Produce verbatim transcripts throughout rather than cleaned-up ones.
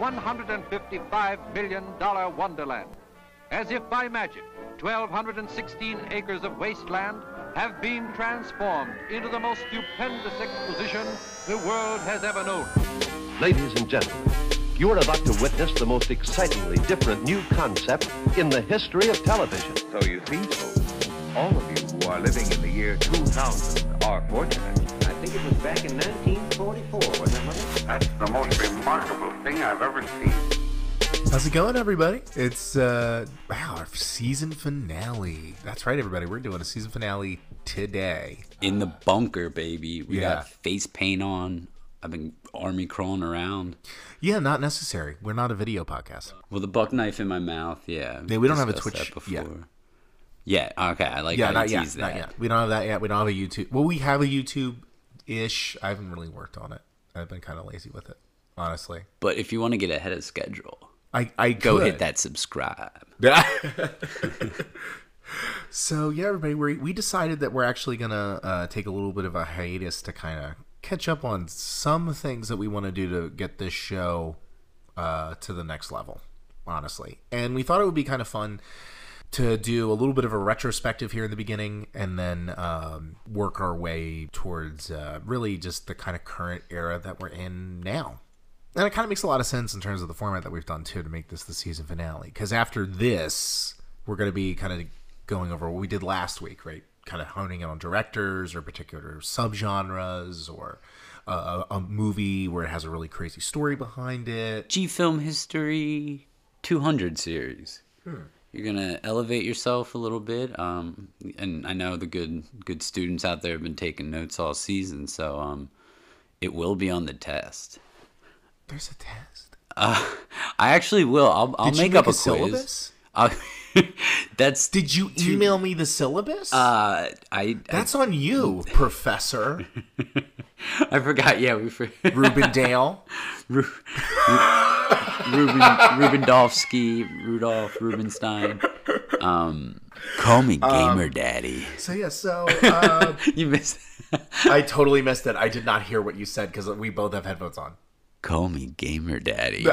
one hundred fifty-five million dollars wonderland. As if by magic, one thousand two hundred sixteen acres of wasteland have been transformed into the most stupendous exposition the world has ever known. Ladies and gentlemen, you are about to witness the most excitingly different new concept in the history of television. So you see, folks, all of you who are living in the year two thousand are fortunate. I think it was back in nineteen forty-four, wasn't it, Mother? That's the most remarkable thing I've ever seen. How's it going, everybody? It's, uh, wow, our season finale. That's right, everybody. We're doing a season finale today. In the bunker, baby. We Yeah. got face paint on. I've been army crawling around. Yeah, not necessary. We're not a video podcast. With a buck knife in my mouth, yeah. Yeah, we don't have a discussed Twitch that before. yet. Yeah, okay. I like yeah, how not you yet. tease Not that. yet. We don't have that yet. We don't have a YouTube. Well, we have a YouTube-ish. I haven't really worked on it. I've been kind of lazy with it, honestly. But if you want to get ahead of schedule, I, I go could. hit that subscribe. So, yeah, everybody, we we decided that we're actually going to uh, take a little bit of a hiatus to kind of catch up on some things that we want to do to get this show uh, to the next level, honestly. And we thought it would be kind of fun to do a little bit of a retrospective here in the beginning and then um, work our way towards uh, really just the kind of current era that we're in now. And it kind of makes a lot of sense in terms of the format that we've done, too, to make this the season finale. Because after this, we're going to be kind of going over what we did last week, right? Kind of honing in on directors or particular subgenres or a, a movie where it has a really crazy story behind it. G-Film History two hundred series. Hmm. You're going to elevate yourself a little bit. Um, and I know the good good students out there have been taking notes all season, so um, it will be on the test. There's a test. Uh, I actually will. I'll, I'll Did you make, make up a, a quiz. syllabus? Uh, that's Did you email me the syllabus? uh, I. That's on you, Professor I, I forgot. Yeah, we for, Rubendale. Ru, Ru, Ruben Rubendowski, Rudolph Rubenstein. Um, call me Gamer Um, Daddy. So yeah, so uh, You missed. I totally missed it. I did not hear what you said because we both have headphones on. Call me Gamer Daddy.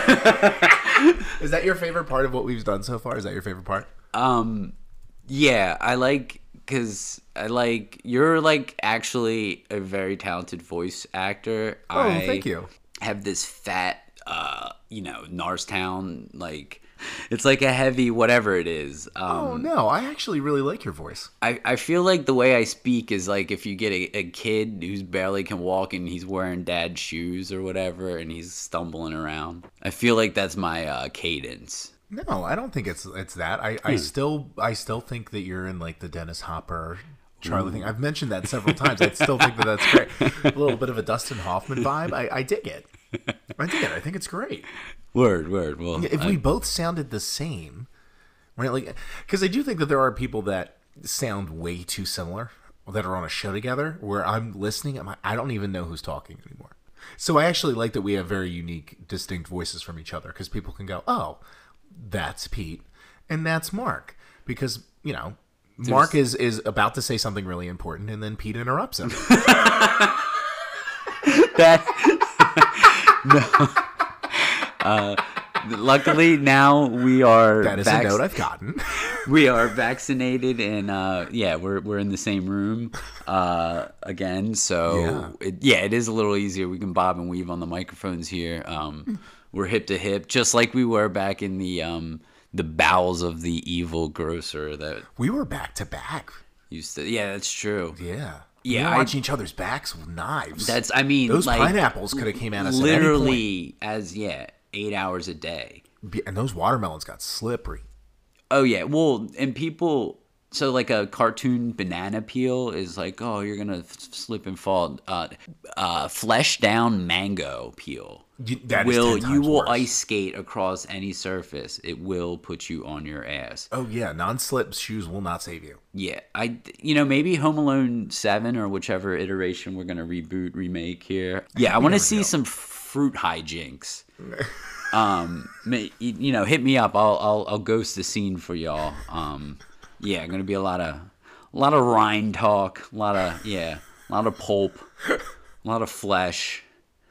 Is that your favorite part of what we've done so far? Is that your favorite part? Um, yeah, I like because I like you're like actually a very talented voice actor. Oh, I thank you. Have this fat, uh, you know, Narstown like. It's like a heavy whatever it is. Um, Oh no, I actually really like your voice. I, I feel like the way I speak is like if you get a, a kid who's barely can walk and he's wearing dad's shoes or whatever and he's stumbling around. I feel like that's my uh, cadence. No, I don't think it's it's that. I, I still I still think that you're in like the Dennis Hopper, Charlie thing. I've mentioned that several times. I still think that that's great. A little bit of a Dustin Hoffman vibe. I, I dig it. I dig it. I think it's great. Word, word. Well, If I- we both sounded the same, right? Like, because I do think that there are people that sound way too similar that are on a show together where I'm listening, I'm like, I don't even know who's talking anymore. So I actually like that we have very unique, distinct voices from each other because people can go, oh, that's Pete and that's Mark. Because, you know, Mark is, is about to say something really important and then Pete interrupts him. that no. Uh, luckily now we are. That is vac- a note I've gotten. We are vaccinated and uh, yeah, we're we're in the same room uh, again. So Yeah. It, yeah, it is a little easier. We can bob and weave on the microphones here. Um, we're hip to hip, just like we were back in the um, the bowels of the evil grocer that We were back to back. used to. Yeah, that's true. Yeah. Yeah, We were I- watching each other's backs with knives. That's I mean Those like, pineapples could have came at us at any literally as yeah eight hours a day. Be- And those watermelons got slippery. Oh yeah, well, and people. So like a cartoon banana peel is like, oh, you're gonna f- slip and fall. Uh, uh, flesh down mango peel You- that is will ten you times will worse. ice skate across any surface. It will put you on your ass. Oh yeah, non-slip shoes will not save you. Yeah, I you know maybe Home Alone seven or whichever iteration we're gonna reboot remake here. Yeah, I want to see some fruit hijinks. Um, ma- you you know, hit me up. I'll I'll I'll ghost the scene for y'all. Um, yeah, gonna be a lot of a lot of rind talk, a lot of yeah, a lot of pulp, a lot of flesh.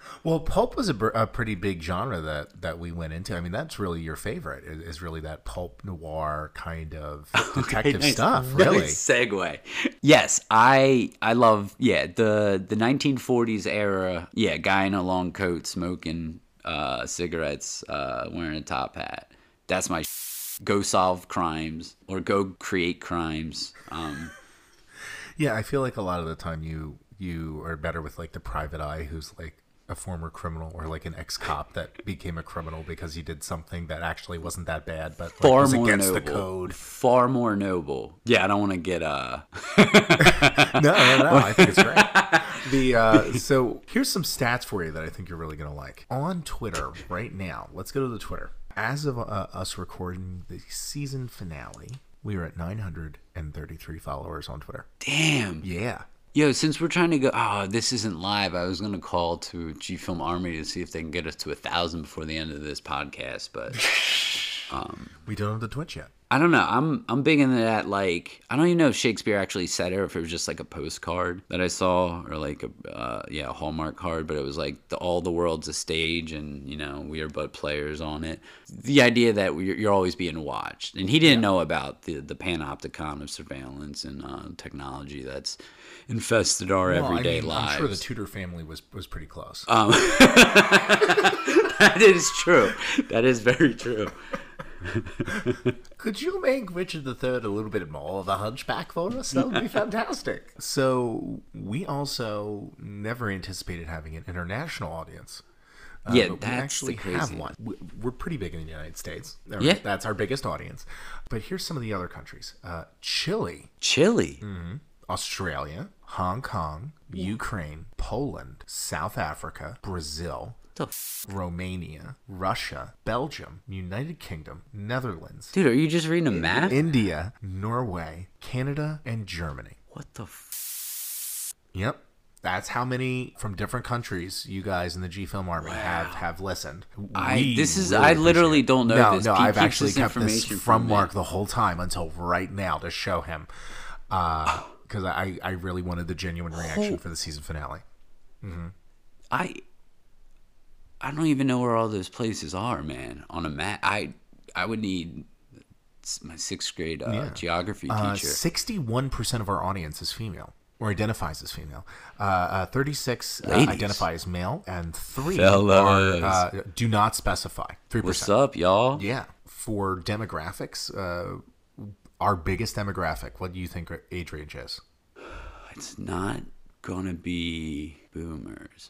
Well, pulp was a, br- a pretty big genre that, that we went into. I mean, that's really your favorite, is, is really that pulp noir kind of detective Okay, nice. stuff, Nice really. segue. Yes, I I love, yeah, the, the nineteen forties era, yeah, guy in a long coat smoking uh, cigarettes, uh, wearing a top hat. That's my sh- go solve crimes or go create crimes. Um, Yeah, I feel like a lot of the time you you are better with like the private eye who's like a former criminal or like an ex-cop that became a criminal because he did something that actually wasn't that bad, but like, far was more against noble. the code. Far more noble. Yeah, I don't want to get uh. no, no, no. I think it's great. The uh, so here's some stats for you that I think you're really gonna like. On Twitter right now, let's go to the Twitter. As of uh, us recording the season finale, we are at nine hundred thirty-three followers on Twitter. Damn. Yeah. Yo, since we're trying to go, oh, this isn't live. I was gonna call to G Film Army to see if they can get us to a thousand before the end of this podcast, but um, We don't have the Twitch yet. I don't know. I'm I'm big into that. Like, I don't even know if Shakespeare actually said it or if it was just like a postcard that I saw or like a uh, yeah a Hallmark card. But it was like the, all the world's a stage, and you know we are but players on it. The idea that you're, you're always being watched, and he didn't yeah. know about the the panopticon of surveillance and uh, technology that's infested our well, everyday I mean, lives. I'm sure the Tudor family was was pretty close. Um, that is true. That is very true. Could you make Richard the Third a little bit more of a hunchback for us? That would be fantastic. So we also never anticipated having an international audience. Uh, Yeah, but that's we actually the crazy. have one. We- We're pretty big in the United States. Yeah. That's our biggest audience. But here's some of the other countries. Uh, Chile, Chile. mm-hmm. Australia, Hong Kong, Ukraine, Poland, South Africa, Brazil, What the f- Romania, Russia, Belgium, United Kingdom, Netherlands, Dude, are you just reading a map? India, Norway, Canada, and Germany. What the f- Yep. That's how many from different countries you guys in the G Film Army Wow. have, have listened. I- We this is- really I literally appreciate it. don't know no, this. No, Pete I've keeps actually this kept this information from from me. Mark the whole time until right now to show him. Because I, I really wanted the genuine reaction Oh. for the season finale. Mm-hmm. I I don't even know where all those places are, man. On a map, I I would need my sixth grade uh, Yeah. geography Uh, teacher. sixty-one percent of our audience is female. Or identifies as female. Uh, uh, thirty-six uh, Ladies. identify as male, and three Fellas. are, uh, do not specify. Three What's percent. up, y'all? Yeah. For demographics, uh, our biggest demographic, what do you think our age range is? It's not gonna be boomers.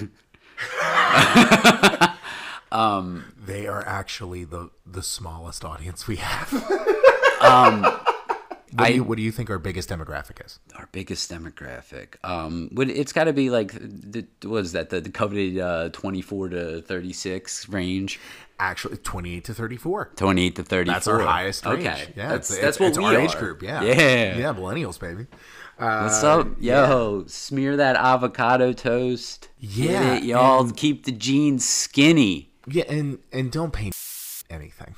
um, They are actually the the smallest audience we have. um, What, I do you, what do you think our biggest demographic is? our biggest demographic. Um, would it's got to be like the what is that the, the coveted uh, twenty-four to thirty-six range? Actually, twenty-eight to thirty-four. twenty-eight to thirty-four. That's our highest range. Okay, Yeah, that's it's, that's it's, what it's we our are. age group. Yeah, yeah, yeah, millennials, baby. Uh, What's up, yo? Smear that avocado toast. Yeah, Get it, y'all. and- Keep the jeans skinny. Yeah, and and don't paint anything.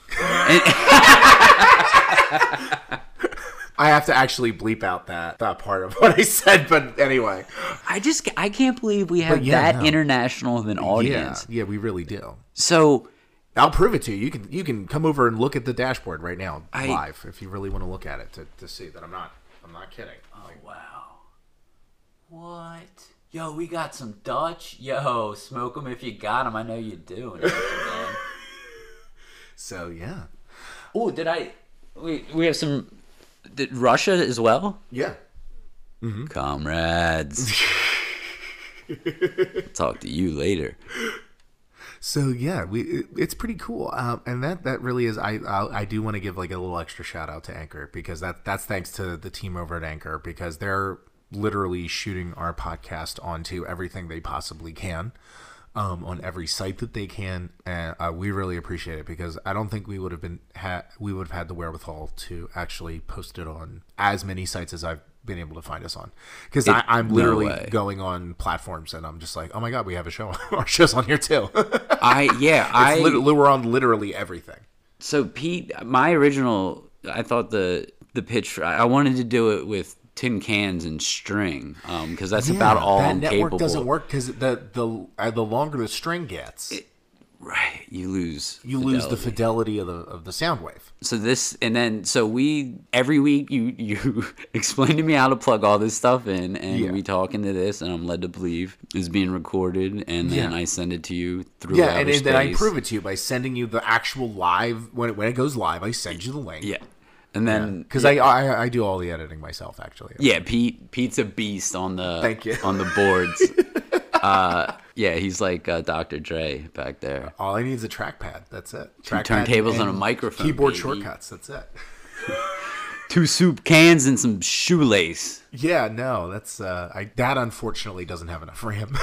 I have to actually bleep out that, that part of what I said, but anyway. I just I can't believe we have But yeah, that no. international of an audience. Yeah, yeah, we really do. So I'll prove it to you. You can you can come over and look at the dashboard right now I- live if you really want to look at it to, to see that I'm not I'm not kidding. Like, wow, what? Yo, we got some Dutch. Yo, smoke them if you got them. I know you do. so yeah, Oh, did I? We we have some. Did Russia as well? yeah. Comrades. Talk to you later. So yeah, we it, it's pretty cool, um, and that that really is. I I, I do want to give like a little extra shout out to Anchor because that that's thanks to the team over at Anchor because they're literally shooting our podcast onto everything they possibly can, um, on every site that they can, and uh, we really appreciate it because I don't think we would have been ha- we would have had the wherewithal to actually post it on as many sites as I've been able to find us on because I'm no literally way. going on platforms and I'm just like, oh my god, we have a show. Our show's on here too. I yeah I It's lit- we're on literally everything. So Pete, my original, I thought the the pitch for, I wanted to do it with tin cans and string, because that's Yeah, about all that I'm network capable. doesn't work because the the uh, the longer the string gets, Right, you lose. you lose the fidelity. fidelity of the of the sound wave. So this, and then so we every week you you explain to me how to plug all this stuff in, and Yeah. we talk into this, and I'm led to believe is being recorded, and then Yeah. I send it to you through Yeah, outer and, and then I space. prove it to you by sending you the actual live when it, when it goes live. I send you the link. Yeah, and then because I, I I do all the editing myself actually. yeah, Pete Pete's a beast on the Thank you. on the boards. uh, yeah, he's like uh, Doctor Dre back there. All I need is a trackpad. That's it. Trackpad turntables and and a microphone, Keyboard baby. shortcuts. That's it. Two soup cans and some shoelace. Yeah, no, that's uh, I that unfortunately doesn't have enough RAM.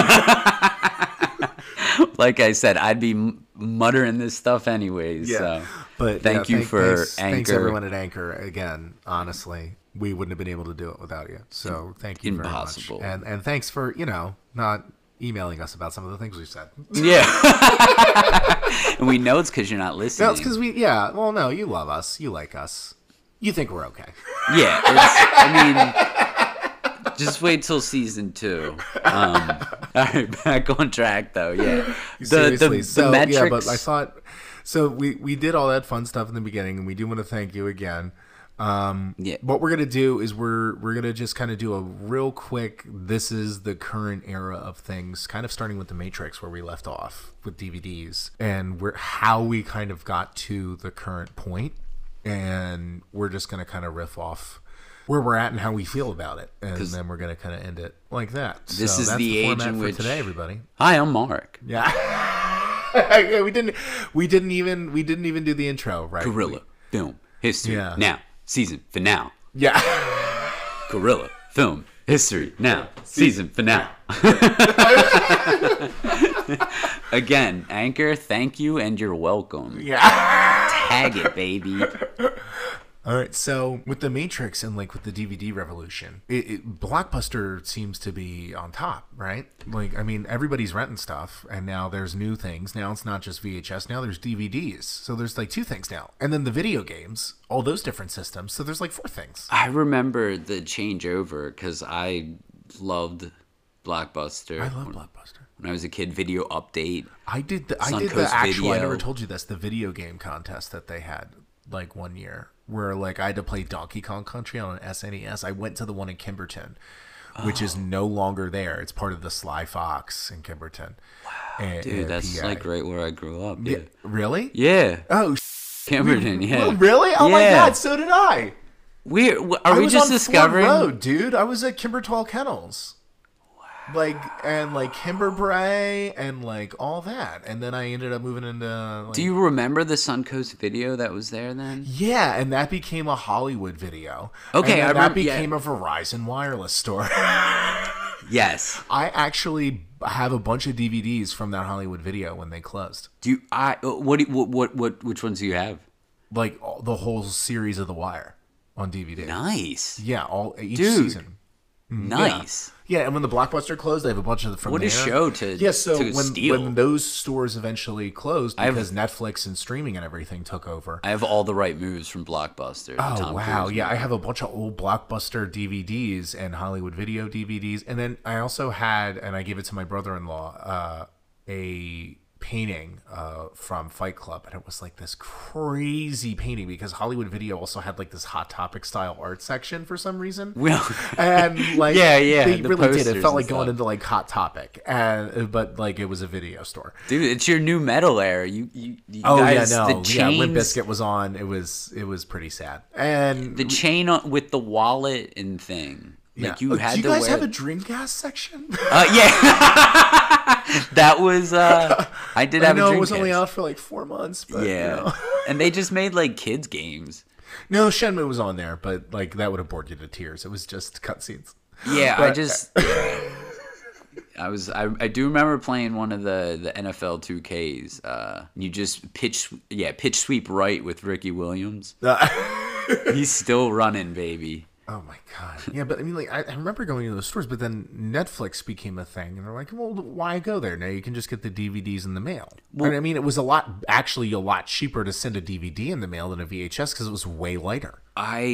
Like I said, I'd be m- muttering this stuff anyways. So. but thank yeah, you for thanks, Anchor. Thanks everyone at Anchor again. Honestly, we wouldn't have been able to do it without you. So thank you Impossible. very much. And and thanks for you know not emailing us about some of the things we've said. Yeah. And we know it's because you're not listening. No, it's because we yeah. Well, no, you love us. You like us. You think we're okay. Yeah. It's, I mean, just wait till season two. Um, all right, back on track though. Yeah. The, Seriously. the, so the metrics. yeah, but I thought so. We we did all that fun stuff in the beginning, and we do want to thank you again. Um, Yeah. What we're gonna do is we're we're gonna just kind of do a real quick. This is the current era of things, kind of starting with the Matrix, where we left off with D V Ds, and we're how we kind of got to the current point, and we're just gonna kind of riff off where we're at and how we feel about it, and then we're gonna kind of end it like that. This so is that's the age format in for which- today, everybody. Hi, I'm Mark. Yeah. Yeah, we didn't we didn't even we didn't even do the intro, right? Gorilla Film History Yeah. Now Season Finale. Yeah. Gorilla Film History Now Season Finale. Again, Anchor, thank you and you're welcome. Yeah. Tag it, baby. All right, so with the Matrix and like with the D V D revolution, it, it, Blockbuster seems to be on top, right? Like, I mean, everybody's renting stuff, and now there's new things. Now it's not just V H S. Now there's D V Ds. So there's like two things now, and then the video games, all those different systems. So there's like four things. I remember the changeover because I loved Blockbuster. I love Blockbuster. When I was a kid, Video Update. I did the I Suncoast did the actual. I Video. never told you this. The video game contest that they had like one year, where like I had to play Donkey Kong Country on an S N E S. I went to the one in Kimberton, which is no longer there. It's part of the Sly Fox in Kimberton. Wow, Dude, that's like right where I grew up. Yeah, Dude. really? Yeah. Oh, Camberton, yeah. well, really? Oh my Yeah. God! So did I. We are I we was just on discovering? Ford Road, dude. I was at Kimbertall Kennels. Like and like Kimberbray and like all that, and then I ended up moving into. Like, Do you remember the Suncoast Video that was there then? Yeah, and that became a Hollywood Video. Okay, and then I that remember- yeah. became a Verizon wireless store. Yes. I actually have a bunch of D V Ds from that Hollywood Video when they closed, Do you? I what? do you- What? What? What? Which ones do you have? like all, the whole series of The Wire on D V D. Nice. Yeah, all each Dude. season. Nice. Yeah, and when the Blockbuster closed, I have a bunch of the from What a there. show to- yeah. So to when steal. when those stores eventually closed I have- because Netflix and streaming and everything took over. I have all the right moves from Blockbuster. the Oh Tom wow! Cruise Yeah, I movie. have a bunch of old Blockbuster D V Ds and Hollywood Video D V Ds, and then I also had, and I gave it to my brother-in-law, uh, a painting uh, from Fight Club, and it was like this crazy painting because Hollywood Video also had like this Hot Topic style art section for some reason. Well, And like, Yeah, yeah, they the really did. It posters felt and like going stuff. into like Hot Topic, and but like it was a video store. dude, it's your new metal era. You, you, you Oh guys, yeah, no, the yeah. Limp chains, Bizkit was on. It was it was pretty sad. And the chain on, with the wallet and thing. Like you Oh, had do you to guys wear. have a Dreamcast section? Uh, yeah, that was. Uh, I did I have. know a it was only Dreamcast. out for like four months, but Yeah, you know. and they just made like kids games. No, Shenmue was on there, but like that would have bored you to tears. It was just cutscenes. Yeah, I But- just. yeah. I was. I, I do remember playing one of the, the N F L two Ks. Uh, you just pitch. Yeah, pitch sweep right with Ricky Williams. He's still running, baby. Oh my god! Yeah, but I mean, like I, I remember going to those stores, but then Netflix became a thing, and they're like, "Well, why go there? Now you can just get the D V Ds in the mail." and I mean, it was a lot, actually, a lot cheaper to send a D V D in the mail than a V H S because it was way lighter. I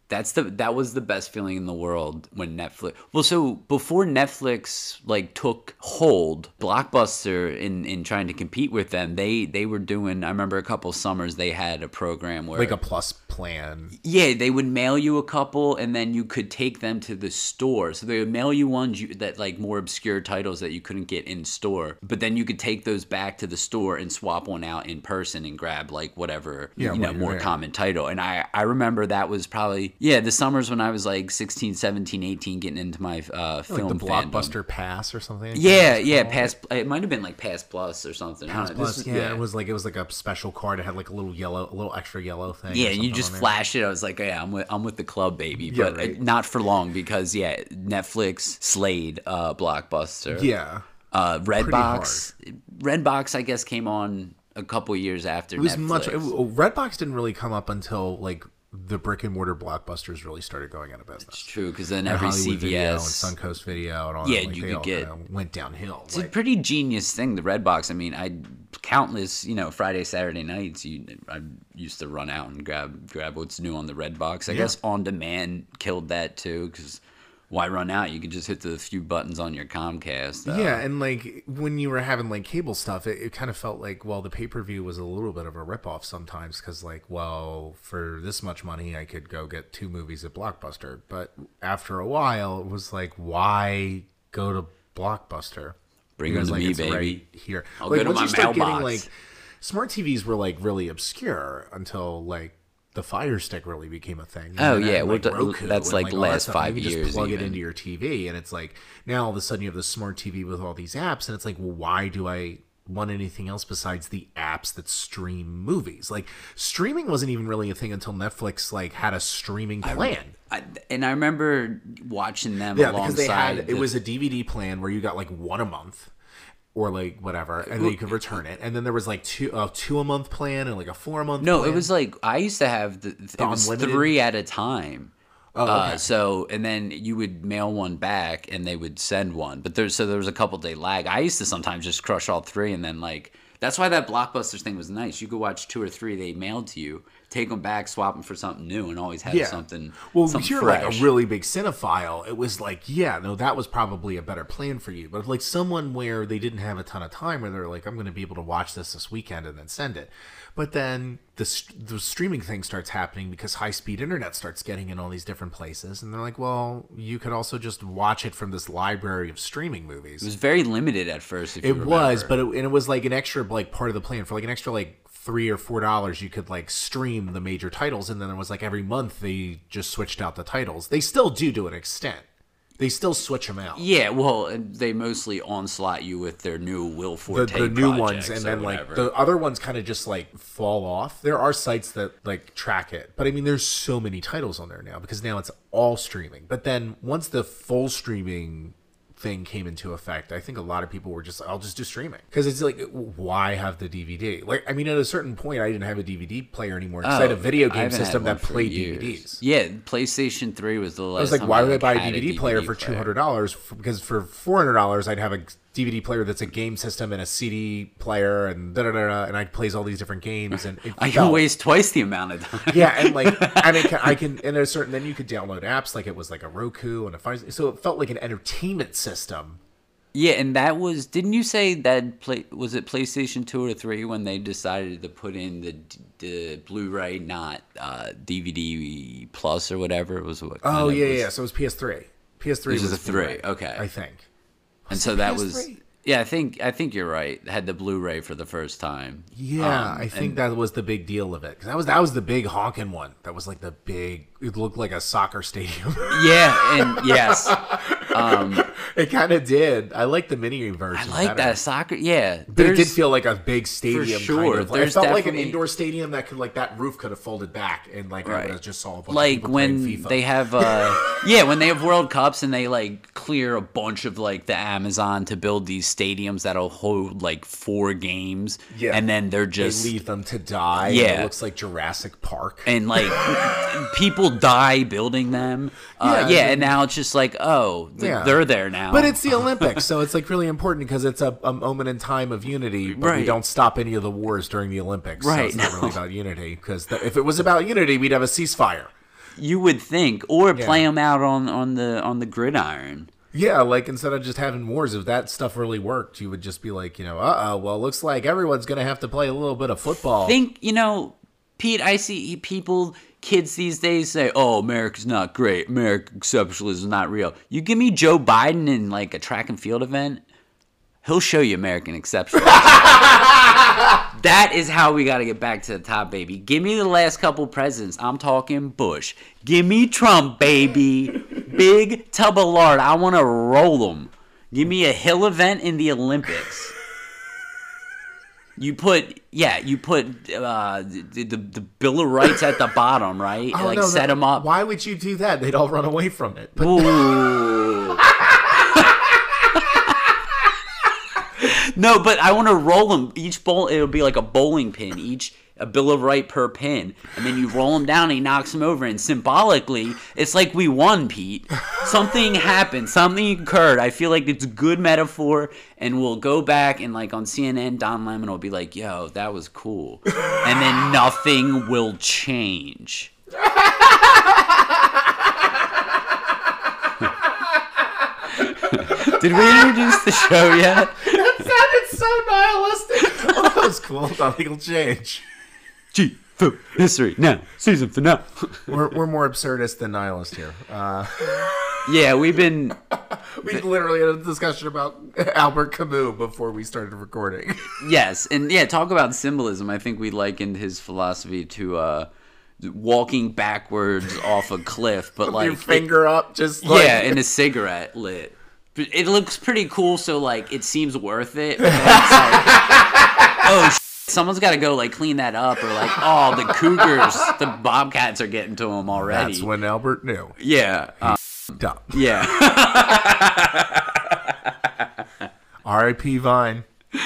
That's the that was the best feeling in the world when Netflix. Well, so before Netflix like took hold, Blockbuster in in trying to compete with them, they they were doing. I remember a couple summers they had a program where Like a plus plan. yeah, they would mail you a couple, and then you could take them to the store. So they would mail you ones you, that like more obscure titles that you couldn't get in store, but then you could take those back to the store and swap one out in person and grab like whatever Yeah, you know right, more right. common title. And I I remember that was probably yeah the summers when I was like sixteen, seventeen, eighteen, getting into my uh, film Like the fandom. Blockbuster Pass or something. like Yeah, that it's yeah, called. Pass. It might have been like Pass Plus or something. I Pass don't know. This Plus, was- yeah, it was like it was like a special card. It had like a little yellow, a little extra yellow thing. or Yeah, and you something just on there. flash it. I was like, yeah, I'm with I'm with the club, baby. Yeah, But right. not for long because yeah, Netflix slayed uh, Blockbuster. Yeah, Uh, Redbox, Redbox, I guess came on a couple years after it was Netflix. much. It, Redbox didn't really come up until like the brick and mortar Blockbusters really started going out of business. It's true because then And every Hollywood C V Video S. and Suncoast Video and all Yeah, that, like, you they could all get- kinda went downhill. It's like- a pretty genius thing, the Redbox. I mean, I countless, you know, Friday, Saturday nights. You, I used to run out and grab grab what's new on the Redbox. I Yeah. guess on demand killed that too, because why run out? You could just hit the few buttons on your Comcast. Uh, Yeah, and like when you were having like cable stuff, it, it kind of felt like, well, the pay per view was a little bit of a ripoff sometimes because, like, well, for this much money, I could go get two movies at Blockbuster. But after a while, it was like, why go to Blockbuster? Bring Because, them to like, me, it's baby. right here. I'll like go to once my you start mailbox. getting like smart T Vs were like really obscure until like the Fire Stick really became a thing. And Oh, then, yeah, like, well, th- Roku that's, and, like, all that last stuff. five You can years just plug even. it into your T V, and it's like now all of a sudden you have this smart T V with all these apps, and it's like, well, why do I want anything else besides the apps that stream movies? Like streaming wasn't even really a thing until Netflix like had a streaming plan. I, and I remember watching them Yeah, alongside. because they had it the- was a D V D plan where you got like one a month. Or like whatever, and then you could return it. And then there was like two a two a month plan and like a four a month. No, plan. it was like I used to have the, it was unlimited? three at a time. Oh, okay. Uh, so and then you would mail one back and they would send one, but there's so there was a couple day lag. I used to sometimes just crush all three and then like that's why that Blockbusters thing was nice. You could watch two or three they mailed to you, take them back, swap them for something new, and always have Yeah. something. Well, something if you're fresh. like a really big cinephile, it was like, yeah, no, that was probably a better plan for you. But if like someone where they didn't have a ton of time, where they're like, I'm going to be able to watch this this weekend and then send it. But then the st- the streaming thing starts happening because high speed internet starts getting in all these different places, and they're like, well, you could also just watch it from this library of streaming movies. It was very limited at first. If you It was, remember. but it, and it was like an extra like part of the plan for like an extra like three or four dollars. You could like stream the major titles, and then it was like every month they just switched out the titles. They still do to an extent. They still switch them out. Yeah, well, and they mostly onslaught you with their new Will The, Forte the new ones, projects and or then like whatever. the other ones kind of just like fall off. There are sites that like track it, but I mean, there's so many titles on there now because now it's all streaming. But then once the full streaming thing came into effect, I think a lot of people were just, I'll just do streaming because it's like, why have the D V D? Like, I mean, at a certain point, I didn't have a D V D player anymore because I had a video Oh, I game haven't had system one that for played years. D V Ds. Yeah, PlayStation three was the last. I was like, time why would I like, buy a had D V D player for two hundred dollars? Because for four hundred dollars, I'd have a D V D player that's a game system and a C D player and da da da, da and I plays all these different games. And it I can felt- waste twice the amount of time. yeah, and like, and it can, I can, and a certain, then you could download apps like it was like a Roku and a Fire, so it felt like an entertainment system. Yeah, and that was. Didn't you say that? Play was it PlayStation two or three when they decided to put in the the Blu-ray, not uh, D V D Plus or whatever it was? What kind Oh of yeah, was- yeah. So it was P S three. P S three This was is a three, Blu-ray, okay. I think. And so that P S was. three? Yeah, I think I think you're right. It had the Blu-ray for the first time. Yeah, Um, I think and- that was the big deal of it because that was that was the big honking one. That was like the big. It looked like a soccer stadium. Yeah, and yes, um, It kind of did. I like the mini version. I like better. that soccer. Yeah, But it did there's- feel like a big stadium. sure. Kind of. Like, it There's felt like an definitely- indoor stadium that could, like, that roof could have folded back, and like I Right. would have just saw a bunch of like people when playing FIFA. they have uh yeah when they have World Cups and they like clear a bunch of like the Amazon to build these stadiums that'll hold like four games, Yeah. and then they're They just leave them to die. Yeah. and it looks like Jurassic Park. and like people die building them. Uh, Yeah, yeah, and- and now it's just like, oh, th- Yeah. they're there now. But it's the Olympics, so it's like really important because it's a, a moment in time of unity. But we Right. don't stop any of the wars during the Olympics. So Right, it's not no. really about unity because if it was about unity, we'd have a ceasefire. You would think, or Yeah. play them out on, on the on the gridiron. Yeah, like instead of just having wars, if that stuff really worked, you would just be like, you know, uh oh, well, looks like everyone's gonna have to play a little bit of football. Think, you know, Pete, I see people, kids these days say, oh, America's not great. American exceptionalism is not real. You give me Joe Biden in like a track and field event, he'll show you American exceptionalism. That is how we got to get back to the top, baby. Give me the last couple presidents. I'm talking Bush. Give me Trump, baby. Big tub of lard. I want to roll them. Give me a hill event in the Olympics. You put, yeah, you put uh, the, the the Bill of Rights at the bottom, right? Oh, like no, set no. them up. Why would you do that? They'd all run away from it. But Ooh. No, but I want to roll them. Each bowl, it'll be like a bowling pin. Each a Bill of Right per pin, and then you roll him down, and he knocks him over. And symbolically, it's like we won, Pete. Something happened. Something occurred. I feel like it's a good metaphor, and we'll go back and like on C N N, Don Lemon will be like, "Yo, that was cool," and then nothing will change. Did we introduce the show yet? that sounded so nihilistic. Well, that was cool. Nothing will change. G Food History now, season finale. We're we're more absurdist than nihilist here. Uh, Yeah, we've been. we literally had a discussion about Albert Camus before we started recording. Yes, and yeah, talk about symbolism. I think we likened his philosophy to uh, walking backwards off a cliff, but like Your finger up, just like yeah, and a cigarette lit. It looks pretty cool, so like it seems worth it. But then it's like, oh, sh- someone's got to go like clean that up, or like, oh, the cougars, the bobcats are getting to him already. That's when Albert knew. Yeah, uh, Dumb. yeah. R I P Vine.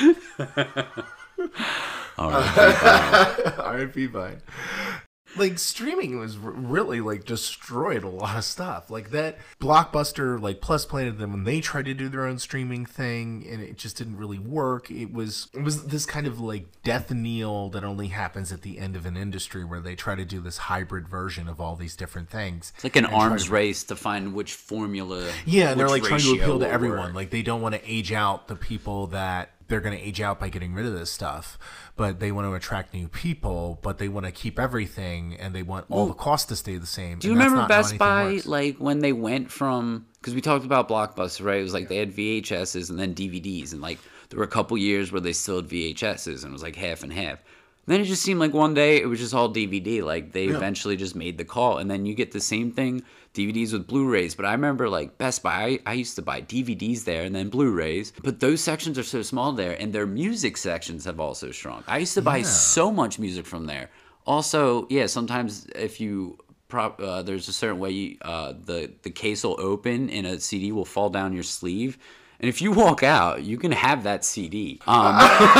All right. R I P Vine. Like, streaming was r- really, like, destroyed a lot of stuff. Like, that Blockbuster, like, Plus planted them when they tried to do their own streaming thing, and it just didn't really work. It was it was this kind of, like, death knell that only happens at the end of an industry where they try to do this hybrid version of all these different things. It's like an and try arms to- race to find which formula. Yeah, and they're, which like, trying to ratio appeal to will everyone. work. Like, they don't want to age out the people that they're going to age out by getting rid of this stuff, but they want to attract new people, but they want to keep everything, and they want all the costs to stay the same. Do you and that's remember not how Best anything Buy, works. like when they went from, because we talked about Blockbuster, right? It was like they had V H S's and then D V Ds, and like there were a couple years where they still had V H S's, and it was like half and half. Then it just seemed like one day it was just all D V D. Like they Yeah. eventually just made the call, and then you get the same thing, D V Ds with Blu-rays. But I remember like Best Buy, I, I used to buy D V Ds there and then Blu-rays. But those sections are so small there, and their music sections have also shrunk. I used to buy Yeah. so much music from there. Also, yeah, sometimes if you prop, uh, there's a certain way you, uh, the the case will open and a C D will fall down your sleeve. And if you walk out, you can have that C D. Um,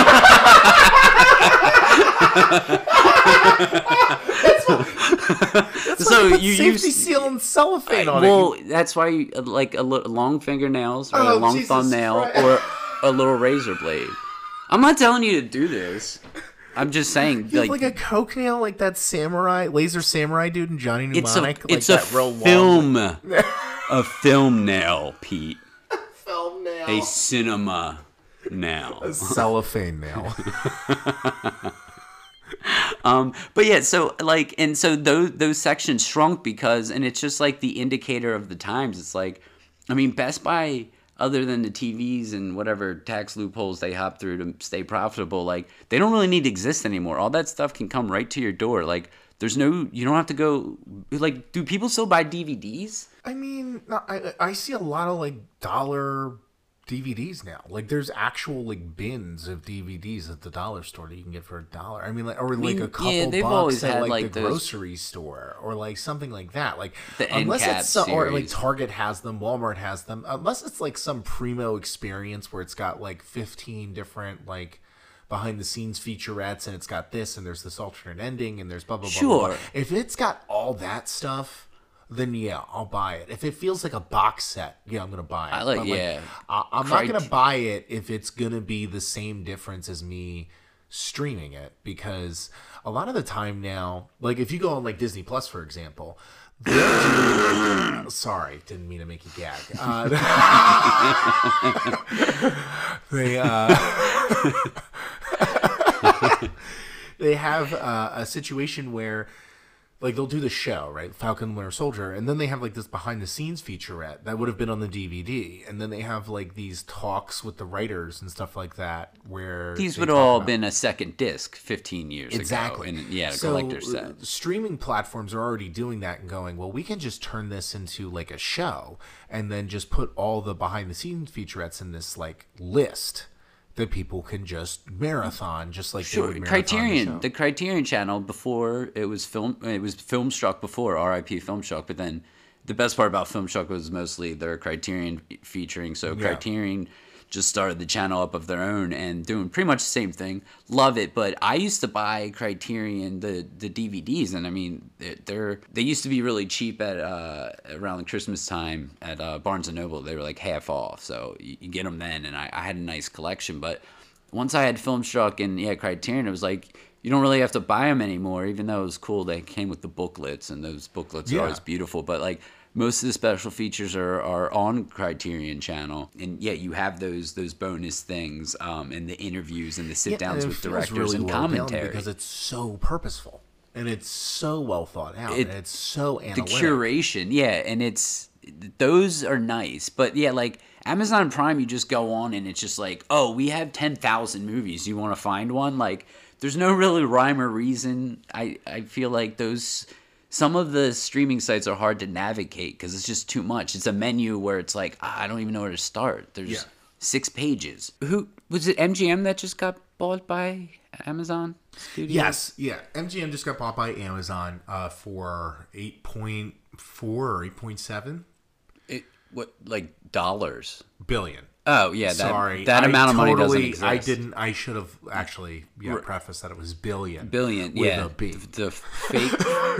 so Put you safety use seal and cellophane on well, it. that's why you, uh, like a li- long fingernails or Oh, a long Jesus thumbnail Christ. or a little razor blade. I'm not telling you to do this. I'm just saying, You have like, like a coke nail, like that samurai, laser samurai dude in Johnny it's a Mnemonic. it's like a that real long film, a film nail, Pete, film nail. a cinema nail. A cellophane nail. Um, but yeah, so like, and so those those sections shrunk because, and it's just like the indicator of the times. It's like, I mean, Best Buy, other than the T Vs and whatever tax loopholes they hop through to stay profitable, like they don't really need to exist anymore. All that stuff can come right to your door. Like, there's no, you don't have to go. Like, do people still buy D V Ds? I mean, no, I I see a lot of like dollar D V Ds now. Like, there's actual like bins of D V Ds at the dollar store that you can get for a dollar. I mean, like, or like mean, a couple yeah, they've bucks always at had, like, like, the those- grocery store or like something like that. Like, The unless End Cap it's some, or like series. Target has them, Walmart has them. Unless it's like some primo experience where it's got like fifteen different like behind the scenes featurettes, and it's got this, and there's this alternate ending, and there's blah blah blah. blah, blah. Sure. If it's got all that stuff, then yeah, I'll buy it. If it feels like a box set, yeah, I'm gonna buy it. I like- But, yeah. I, I'm Crit- not gonna buy it if it's gonna be the same difference as me streaming it, because a lot of the time now, like if you go on like Disney Plus, for example, Uh, sorry, didn't mean to make you gag. Uh, they uh, they have uh, a situation where, like, they'll do the show, right? Falcon Winter Soldier, and then they have like this behind the scenes featurette that would have been on the D V D, and then they have like these talks with the writers and stuff like that, where these they would talk all about- been a second disc fifteen years exactly. ago. And yeah, a so, collector's set. uh, streaming platforms are already doing that and going, well, we can just turn this into like a show, and then just put all the behind the scenes featurettes in this like list that people can just marathon, just like Sure, they would marathon Criterion, the, show. the Criterion Channel before it was film, it was Filmstruck before R I P Filmstruck. But then the best part about Filmstruck was mostly their Criterion featuring. So Yeah. Criterion just started the channel up of their own and doing pretty much the same thing. Love it. But I used to buy Criterion the the D V Ds, and I mean they're, they're they used to be really cheap at uh, around Christmas time at uh, Barnes and Noble. They were like half off, so you, you get them then. And I, I had a nice collection, but once I had Filmstruck and yeah Criterion, it was like you don't really have to buy them anymore. Even though it was cool, they came with the booklets, and those booklets Yeah. are always beautiful. But like most of the special features are, are on Criterion Channel, and yeah, you have those those bonus things, um, and the interviews and the sit Yeah, downs and it with feels directors really and well done commentary. because it's so purposeful and it's so well thought out It- and it's so the analytic. curation, yeah, and it's those are nice, but yeah, like Amazon Prime, you just go on and it's just like, oh, we have ten thousand movies. You want to find one? Like, there's no really rhyme or reason. I I feel like those. Some of the streaming sites are hard to navigate because it's just too much. It's a menu where it's like, ah, I don't even know where to start. There's Yeah. six pages. Who was it? M G M that just got bought by Amazon Studios? Yes, yeah. M G M just got bought by Amazon uh, for eight point four or eight point seven It, what like dollars? billion. Oh yeah, that, Sorry, that I amount of money doesn't totally- exist. I didn't. I should have actually yeah, prefaced that it was billion. Billion, with yeah. a B. The, the fake,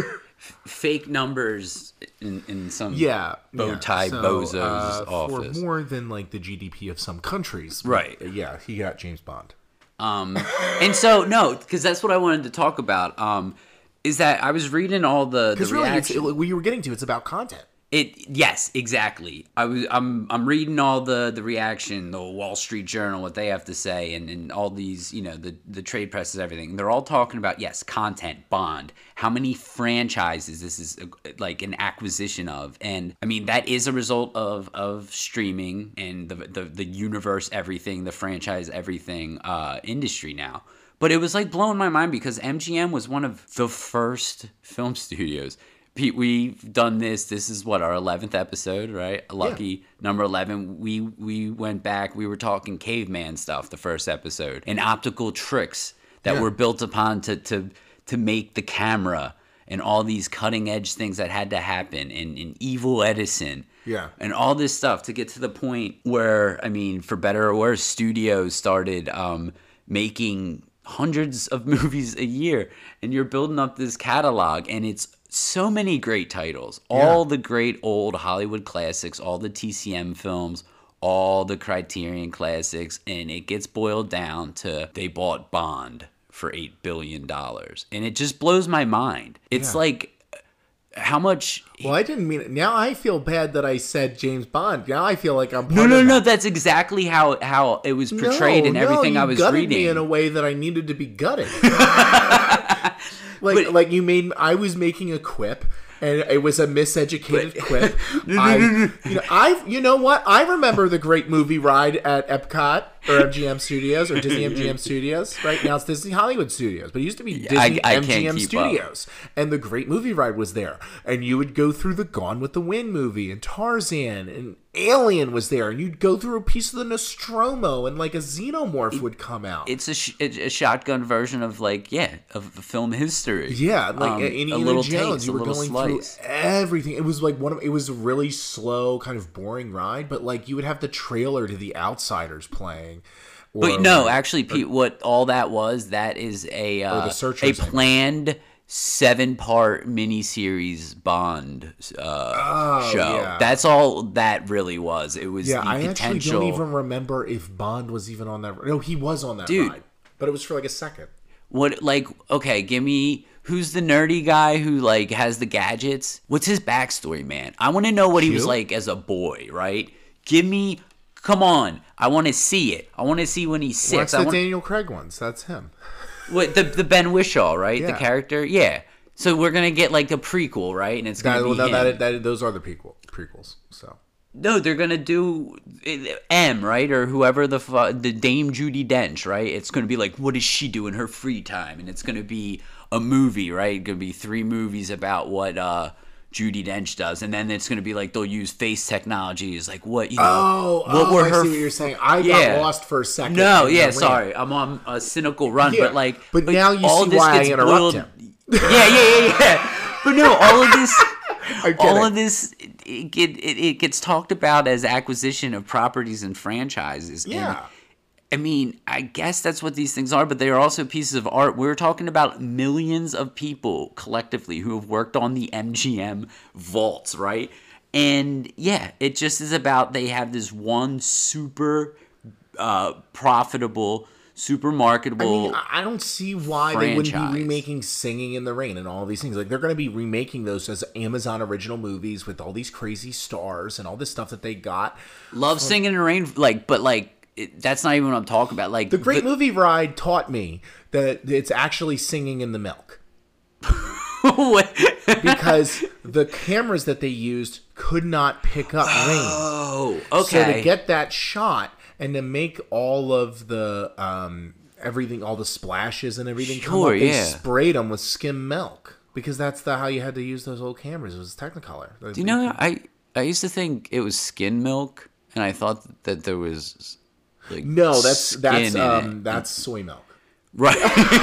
fake numbers in, in some Yeah, bow yeah. tie So, bozo's uh, office. for more than like the G D P of some countries. Right. But, yeah, he got James Bond. Um, and so no, because that's what I wanted to talk about. Um, is that I was reading all the the Because really, it's, reaction. it, what you were getting to, it's about content. It yes, exactly. I was I'm I'm reading all the the reaction, the Wall Street Journal, what they have to say, and, and all these, you know, the the trade presses, everything. They're all talking about yes, content, Bond, how many franchises this is like an acquisition of, and I mean that is a result of of streaming and the the, the universe, everything, the franchise, everything uh, industry now. But it was like blowing my mind because M G M was one of the first film studios. Pete, we've done this. This is what, our eleventh episode, right? Lucky yeah. number eleven. We we went back. We were talking caveman stuff the first episode, and optical tricks that yeah. were built upon to to to make the camera, and all these cutting edge things that had to happen, and, and evil Edison, yeah, and all this stuff to get to the point where, I mean, for better or worse, studios started um, making hundreds of movies a year, and you're building up this catalog, and it's so many great titles, all yeah. the great old Hollywood classics, all the T C M films, all the Criterion classics, and it gets boiled down to they bought Bond for eight billion dollars, and it just blows my mind. It's yeah. like how much. Well, I didn't mean it. Now I feel bad that I said James Bond. Now I feel like I'm. No, no, no. That. That's exactly how how it was portrayed no, in everything no, you I was gutted reading. Me in a way that I needed to be gutted. Like, but, like you made, I was making a quip, and it was a miseducated but, quip. I, you know, I, you know what? I remember the great movie ride at Epcot or M G M Studios or Disney M G M Studios. Right now it's Disney Hollywood Studios, but it used to be Disney I, I M G M Studios, up. And the great movie ride was there. And you would go through the Gone with the Wind movie, and Tarzan, and Alien was there, and you'd go through a piece of the Nostromo, and like a xenomorph it, would come out. It's a, sh- a shotgun version of like yeah of film history. Yeah, like um, in Indiana Jones, taste, you were going slice. through everything. It was like one of it was a really slow, kind of boring ride, but like you would have the trailer to The Outsiders playing. Or, but no, actually, Pete, or, what all that was that is a uh, a planned seven-part miniseries Bond uh, oh, show. Yeah. That's all that really was. It was yeah. the I potential... actually don't even remember if Bond was even on that. No, he was on that Dude, ride, but it was for like a second. What like okay? Give me who's the nerdy guy who like has the gadgets? What's his backstory, man? I want to know what he was like as a boy, right? Give me, come on. I want to see it. I want to see when he's six. What's I the want, Daniel Craig ones? That's him. what, the the Ben Whishaw, right? Yeah. The character, yeah. So we're gonna get like a prequel, right? And it's gonna That, be no, him. that, that, those are the prequel prequels. So No, they're gonna do M, right, or whoever the fu- the Dame Judi Dench, right? It's gonna be like, what does she do in her free time? And it's gonna be a movie, right? Gonna be three movies about what uh, Judi Dench does, and then it's gonna be like they'll use face technologies, like what you know. Oh, what oh were I her see what you're saying. I Yeah. got lost for a second. No, in yeah, the sorry, rant. I'm on a cynical run, Yeah, but like, but like, now you all see this why I gets interrupt boiled- him. Yeah, yeah, yeah, yeah. But no, all of this. I'm All kidding. of this, it, it, get, it, it gets talked about as acquisition of properties and franchises. Yeah. And, I mean, I guess that's what these things are, but they are also pieces of art. We're talking about millions of people collectively who have worked on the M G M vaults, right? And yeah, it just is about they have this one super uh, profitable, super I marketable. mean, I I don't see why they wouldn't franchise. be remaking Singing in the Rain and all these things. Like, they're going to be remaking those as Amazon original movies with all these crazy stars and all this stuff that they got. Love Singing in the Rain, like, but like, it, that's not even what I'm talking about. Like The Great Movie Ride taught me that it's actually singing in the milk. What? Because the cameras that they used could not pick up rain. Oh, So okay. to get that shot and to make all of the um, everything, all the splashes and everything come Sure, up, they yeah. sprayed them with skim milk because that's the how you had to use those old cameras. It was Technicolor. Do you know? I I used to think it was skin milk, and I thought that there was like No, that's skin that's in um it. that's soy milk. Right.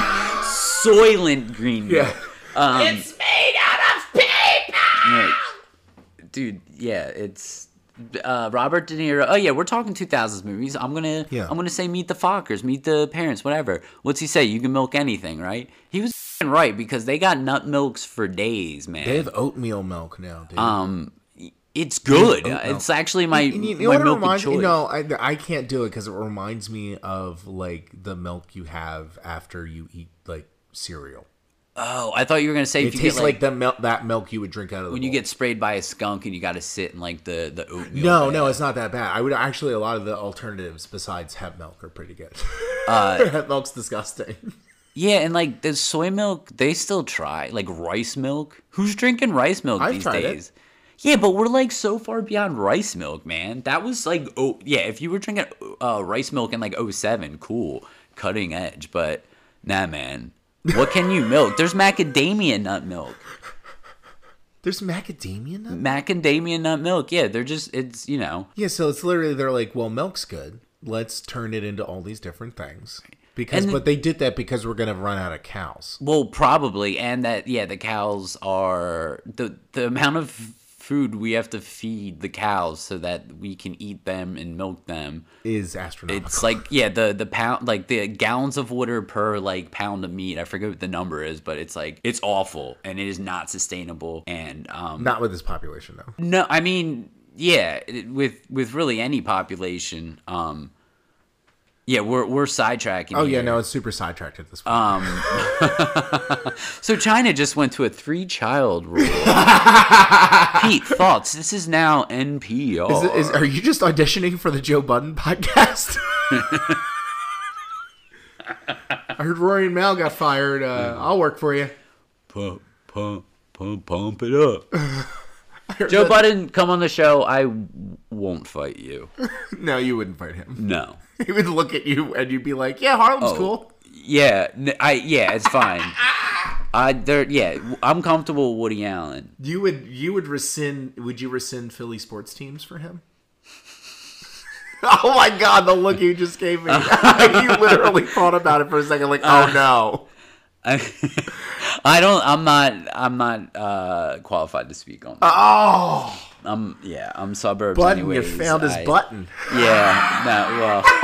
Soylent Green milk. Yeah. Um, It's made out of paper. right. Dude, yeah, it's uh, Robert De Niro. Oh yeah, we're talking two thousands movies. I'm gonna Yeah. I'm gonna say Meet the Fockers, Meet the Parents, whatever. What's he say? You can milk anything, right? He was f***ing right because they got nut milks for days, man. They have oatmeal milk now, dude. Um, it's good. Oat milk. It's actually my You- you know my what it milk of reminds me? choice. No, I, I can't do it because it reminds me of like the milk you have after you eat like cereal. Oh, I thought you were gonna say It if you tastes get like, like, the milk that milk you would drink out of the when you bowl. get sprayed by a skunk and you got to sit in like the the oatmeal. No, bed. no, it's not that bad. I would actually a lot of the alternatives besides hemp milk are pretty good. Uh, hemp milk's disgusting. Yeah, and like the soy milk, they still try like rice milk. Who's drinking rice milk I've these tried it. days? Yeah, but we're like so far beyond rice milk, man. That was like, oh yeah, if you were drinking uh, rice milk in like oh seven, cool, cutting edge. But nah, man, what can you milk? There's macadamia nut milk. There's macadamia nut. Macadamia nut milk. Yeah, they're just it's you know. Yeah, so it's literally they're like, well, milk's good. Let's turn it into all these different things. Because, And- but they did that because we're gonna run out of cows. Well, probably, and that yeah, the cows are the the amount of food we have to feed the cows so that we can eat them and milk them. Is astronomical. It's like yeah, the the pound like the gallons of water per like pound of meat. I forget what the number is, but it's like it's awful and it is not sustainable. And um, Not with this population though. no, I mean yeah, it, with with really any population. Um, yeah, we're we're sidetracking. Oh yeah, here. no, it's super sidetracked at this point. Um, so China just went to a three-child rule. Pete, thoughts? This is now N P R. Is, it- is, are you just auditioning for the Joe Budden podcast? I heard Rory and Mal got fired. Uh, I'll work for you. pump, pump, pump, pump it up. Joe Budden, come on the show. I won't fight you. No, you wouldn't fight him. No. He would look at you and you'd be like, "Yeah, Harlem's Oh. cool." Yeah, n- I yeah, it's fine. I there yeah, I'm comfortable with Woody Allen. You would you would rescind? Would you rescind Philly sports teams for him? Oh my God, the look you just gave me! You literally thought about it for a second, like, "Oh no." I, I don't. I'm not. I'm not uh, qualified to speak on that. Oh, I'm yeah. I'm suburbs. Button, anyways. you found his I- button. Yeah. No.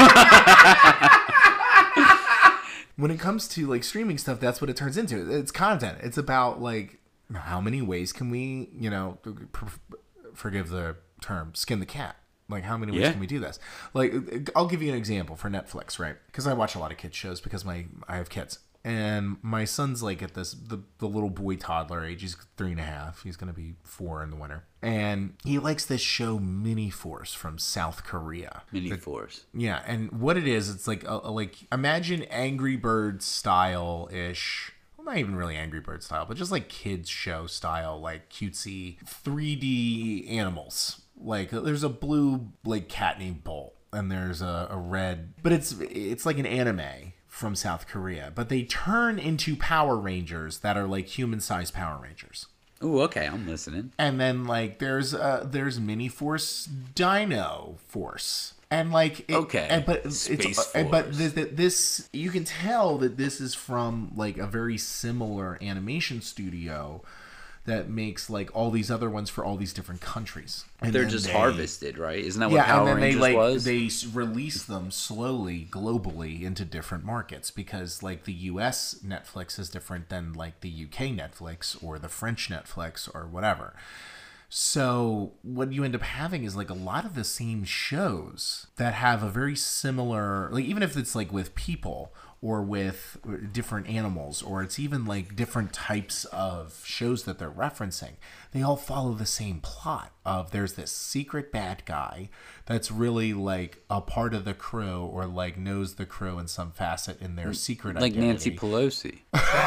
Well. When it comes to like streaming stuff, that's what it turns into. It's content. It's about like how many ways can we, you know, per- forgive the term, skin the cat. Like how many ways Yeah. can we do this? Like I'll give you an example for Netflix, right? Because I watch a lot of kids shows because my I have kids. And my son's like at this, the, the little boy toddler age. He's three and a half. He's going to be four in the winter. And he likes this show Mini Force from South Korea. Mini The- Force. Yeah. And what it is, it's like, a, a- like imagine Angry Birds style-ish. Well, not even really Angry Birds style, but just like kids show style, like cutesy three D animals. Like there's a blue like cat named Bolt, and there's a, a red, but it's it's like an anime from South Korea, but they turn into Power Rangers that are like human-sized Power Rangers. Ooh, okay, I'm listening. And then like there's uh there's Mini Force Dino Force. And like it, Okay. and, but Space it's and, but Force. this, this you can tell that this is from like a very similar animation studio that makes like all these other ones for all these different countries. And They're then just they- harvested, right? Isn't that what Yeah, Power and then Rangers they like was? they s- release them slowly globally into different markets because like the U S Netflix is different than like the U K Netflix or the French Netflix or whatever. So what you end up having is like a lot of the same shows that have a very similar, like even if it's like with people or with different animals, or it's even like different types of shows that they're referencing, they all follow the same plot of there's this secret bad guy that's really like a part of the crew or like knows the crew in some facet in their secret like identity. Nancy Pelosi.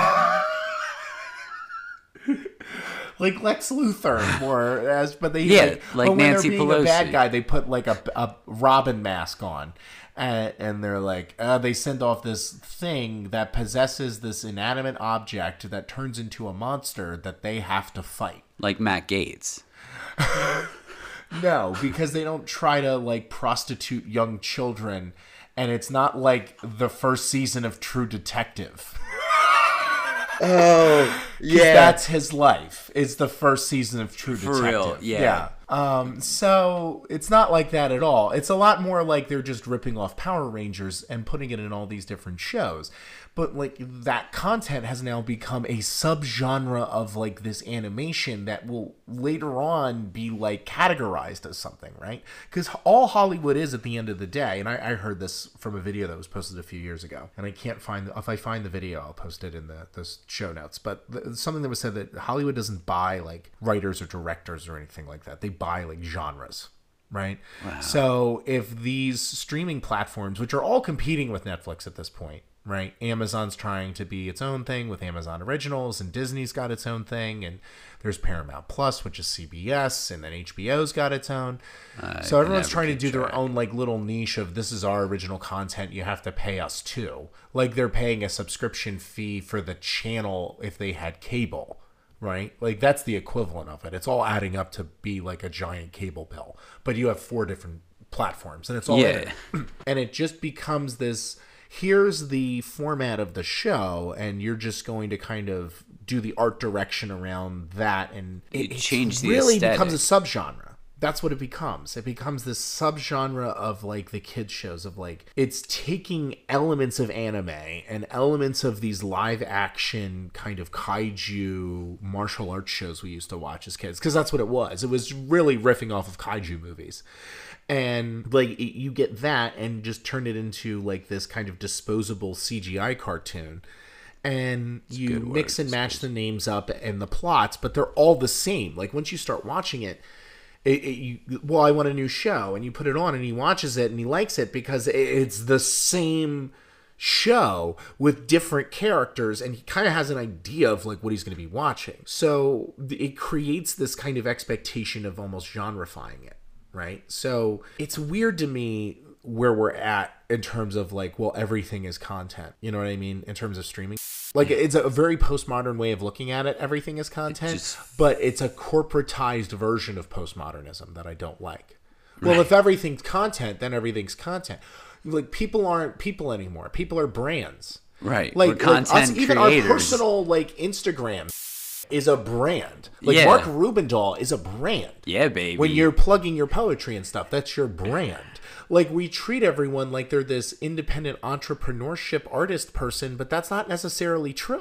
Like Lex Luthor, more as, but they Yeah, like, like but when Nancy they're being a bad Pelosi. guy, they put like a, a Robin mask on, and, and they're like, uh, they send off this thing that possesses this inanimate object that turns into a monster that they have to fight. Like Matt Gates. No, because they don't try to like prostitute young children, and it's not like the first season of True Detective. Oh, Yeah, that's his life. It's the first season of True For Detective. real, yeah. Um, so it's not like that at all. It's a lot more like they're just ripping off Power Rangers and putting it in all these different shows. But like that content has now become a subgenre of like this animation that will later on be like categorized as something, right? Because all Hollywood is at the end of the day, and I, I heard this from a video that was posted a few years ago, and I can't find, if I find the video, I'll post it in the, the show notes. But the, something that was said that Hollywood doesn't buy like writers or directors or anything like that. They buy like genres. Right. Wow. So if these streaming platforms, which are all competing with Netflix at this point, right? Amazon's trying to be its own thing with Amazon Originals, and Disney's got its own thing, and there's Paramount Plus, which is C B S, and then H B O's got its own. I So everyone's never trying to keep do their track. own like little niche of this is our original content. You have to pay us too. Like they're paying a subscription fee for the channel if they had cable. Right? Like that's the equivalent of it. It's all adding up to be like a giant cable bill. But you have four different platforms and it's all Yeah. in it. And it just becomes this, here's the format of the show, and you're just going to kind of do the art direction around that, and it, You it change the really aesthetic. becomes a subgenre. That's what it becomes. It becomes this subgenre of like the kids shows of like it's taking elements of anime and elements of these live action kind of kaiju martial arts shows we used to watch as kids, because that's what it was. It was really riffing off of kaiju movies. And like it, you get that and just turn it into like this kind of disposable C G I cartoon. And you good word, mix and match the names up and the plots, but they're all the same. Like once you start watching it, It, it, you, well, I want a new show, and you put it on, and he watches it, and he likes it because it, it's the same show with different characters, and he kind of has an idea of like what he's going to be watching. So it creates this kind of expectation of almost genrefying it, right? So it's weird to me where we're at in terms of like, well, everything is content. You know what I mean? In terms of streaming. Like, it's a very postmodern way of looking at it. Everything is content, just- but it's a corporatized version of postmodernism that I don't like. Well, if everything's content, then everything's content. Like, people aren't people anymore. People are brands. Right. Like, We're like us, content even creators. our personal, like, Instagram is a brand. Like, Yeah. Mark Rubendahl is a brand. Yeah, baby. When you're plugging your poetry and stuff, that's your brand. Like, we treat everyone like they're this independent entrepreneurship artist person, but that's not necessarily true.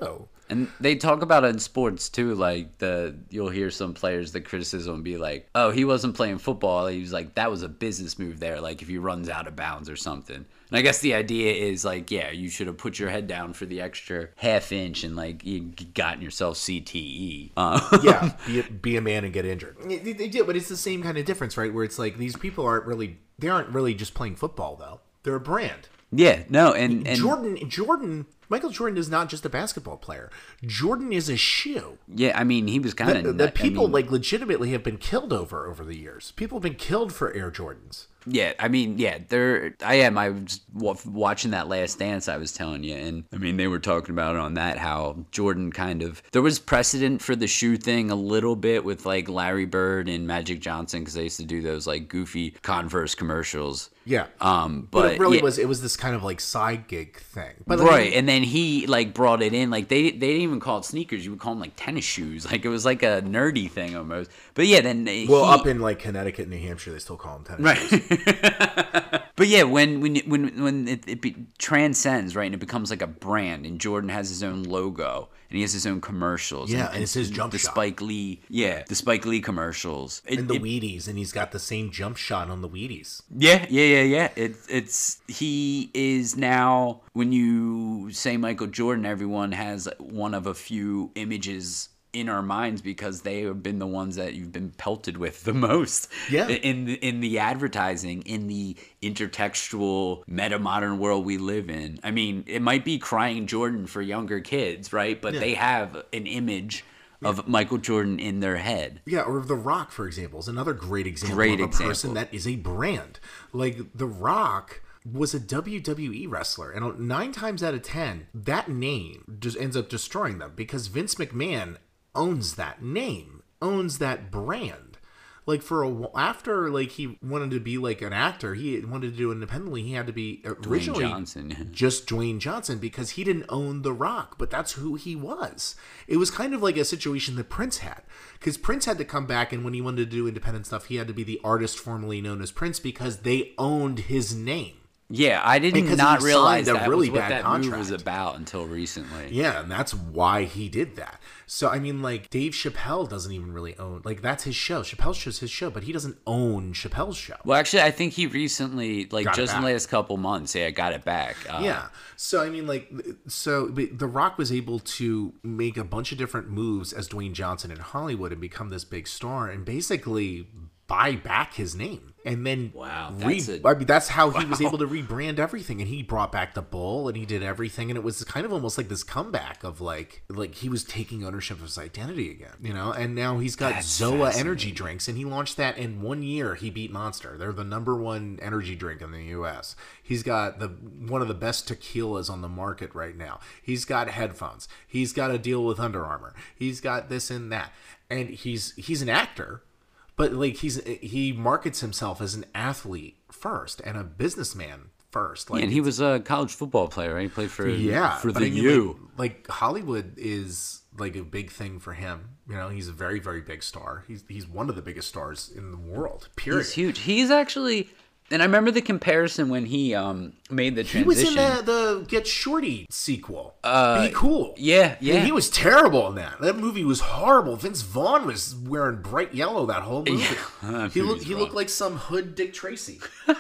And they talk about it in sports too, like the you'll hear some players the criticism be like, "Oh, he wasn't playing football. He was like that was a business move there, like if he runs out of bounds or something." And I guess the idea is like, yeah, you should have put your head down for the extra half inch and like you gotten yourself C T E. Uh, yeah, be a, be a man and get injured. They, they do, but it's the same kind of difference, right? Where it's like these people aren't really they aren't really just playing football though. They're a brand. Yeah, no, and, and Jordan Jordan Michael Jordan is not just a basketball player. Jordan is a shoe. Yeah, I mean, he was kind The, of the people I mean, like legitimately have been killed over over the years. People have been killed for Air Jordans. Yeah, I mean, yeah, there. I am. I was watching that Last Dance. I was telling you, and I mean, they were talking about on that how Jordan kind of there was precedent for the shoe thing a little bit with like Larry Bird and Magic Johnson because they used to do those like goofy Converse commercials. Yeah, um, but, but it really yeah. was it was this kind of like side gig thing, but right? I mean, and then he like brought it in. Like they they didn't even call it sneakers. You would call them like tennis shoes. Like it was like a nerdy thing almost. But yeah, then well, he, up in like Connecticut, and New Hampshire, they still call them tennis right. shoes. But yeah, when when when when it, it be, transcends, right, and it becomes like a brand, and Jordan has his own logo, and he has his own commercials. Yeah, and, and it's his jump the shot. Spike Lee, yeah, the Spike Lee commercials. It, And the it- Wheaties, and he's got the same jump shot on the Wheaties. yeah, yeah, yeah, yeah. It, it's he is now. When you say Michael Jordan, everyone has one of a few images in our minds because they have been the ones that you've been pelted with the most. Yeah. In the, in the advertising, in the intertextual meta modern world we live in. I mean, it might be crying Jordan for younger kids, right? But Yeah. they have an image of Michael Jordan in their head. Yeah, or The Rock, for example, is another great example Great of a example. person that is a brand. Like, The Rock was a W W E wrestler, and nine times out of ten, that name just ends up destroying them because Vince McMahon owns that name, owns that brand. Like for a wh- after like he wanted to be like an actor, he wanted to do it independently. He had to be originally Johnson. just Dwayne Johnson because he didn't own The Rock, but that's who he was. It was kind of like a situation that Prince had because Prince had to come back, and when he wanted to do independent stuff, he had to be the artist formerly known as Prince because they owned his name. Yeah, I did Because not he realize signed a that really was what bad that contract. move was about until recently. Yeah, and that's why he did that. So, I mean, like, Dave Chappelle doesn't even really own... Like, that's his show. Chappelle's show's his show, but he doesn't own Chappelle's show. Well, actually, I think he recently, like, Got it just in the back. last couple months, yeah, got it back. Uh, Yeah. So, I mean, like, so but The Rock was able to make a bunch of different moves as Dwayne Johnson in Hollywood and become this big star and basically buy back his name. And then Wow, re- that's a- I mean, that's how he was able to rebrand everything, and he brought back the bull, and he did everything, and it was kind of almost like this comeback of like, like he was taking ownership of his identity again, you know. And now he's got That's Zoa fascinating. energy drinks, and he launched that in one year. He beat Monster. They're the number one energy drink in the U S. He's got the one of the best tequilas on the market right now. He's got headphones. He's got a deal with Under Armour. He's got this and that, and he's he's an actor. But like he's he markets himself as an athlete first and a businessman first. Like and he was a college football player, right? He played for yeah, for but the I mean, U. Like, like Hollywood is like a big thing for him. You know, he's a very very big star. He's he's one of the biggest stars in the world. Period. He's huge. He's actually, and I remember the comparison when he um made the He transition. was in the, the Get Shorty sequel. Uh, Be Cool. yeah, And yeah. he was terrible in that. That movie was horrible. Vince Vaughn was wearing bright yellow that whole movie. that he looked movie's he rough. looked like some hood Dick Tracy.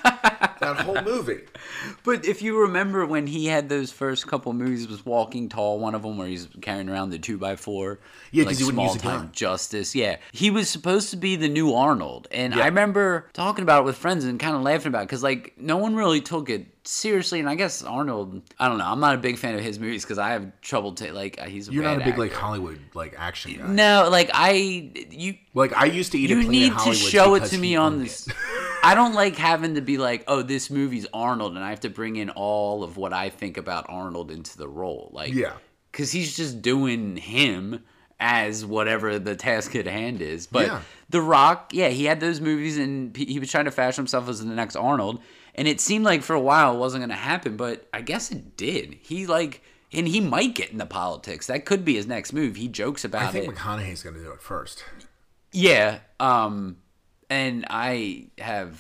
That whole movie. But if you remember when he had those first couple movies, was Walking Tall, one of them where he's carrying around the two by four. Yeah, 'cause like he wouldn't use a Small Time gun. Justice. Yeah, he was supposed to be the new Arnold, and Yeah. I remember talking about it with friends and kind of laughing about it because like no one really took it seriously. And I guess Arnold, I don't know. I'm not a big fan of his movies because I have trouble ta- like he's a You're bad not a big actor. like Hollywood like action guy. No, like I you. Like I used to eat. You at Planet need to Hollywood show it because to he me on owned this. it. I don't like having to be like, oh, this movie's Arnold, and I have to bring in all of what I think about Arnold into the role. Like, Yeah. because he's just doing him as whatever the task at hand is. But Yeah. The Rock, yeah, he had those movies, and he he was trying to fashion himself as the next Arnold, and it seemed like for a while it wasn't going to happen, but I guess it did. He like. And he might get into politics. That could be his next move. He jokes about I think it. McConaughey's going to do it first. Yeah, um, and I have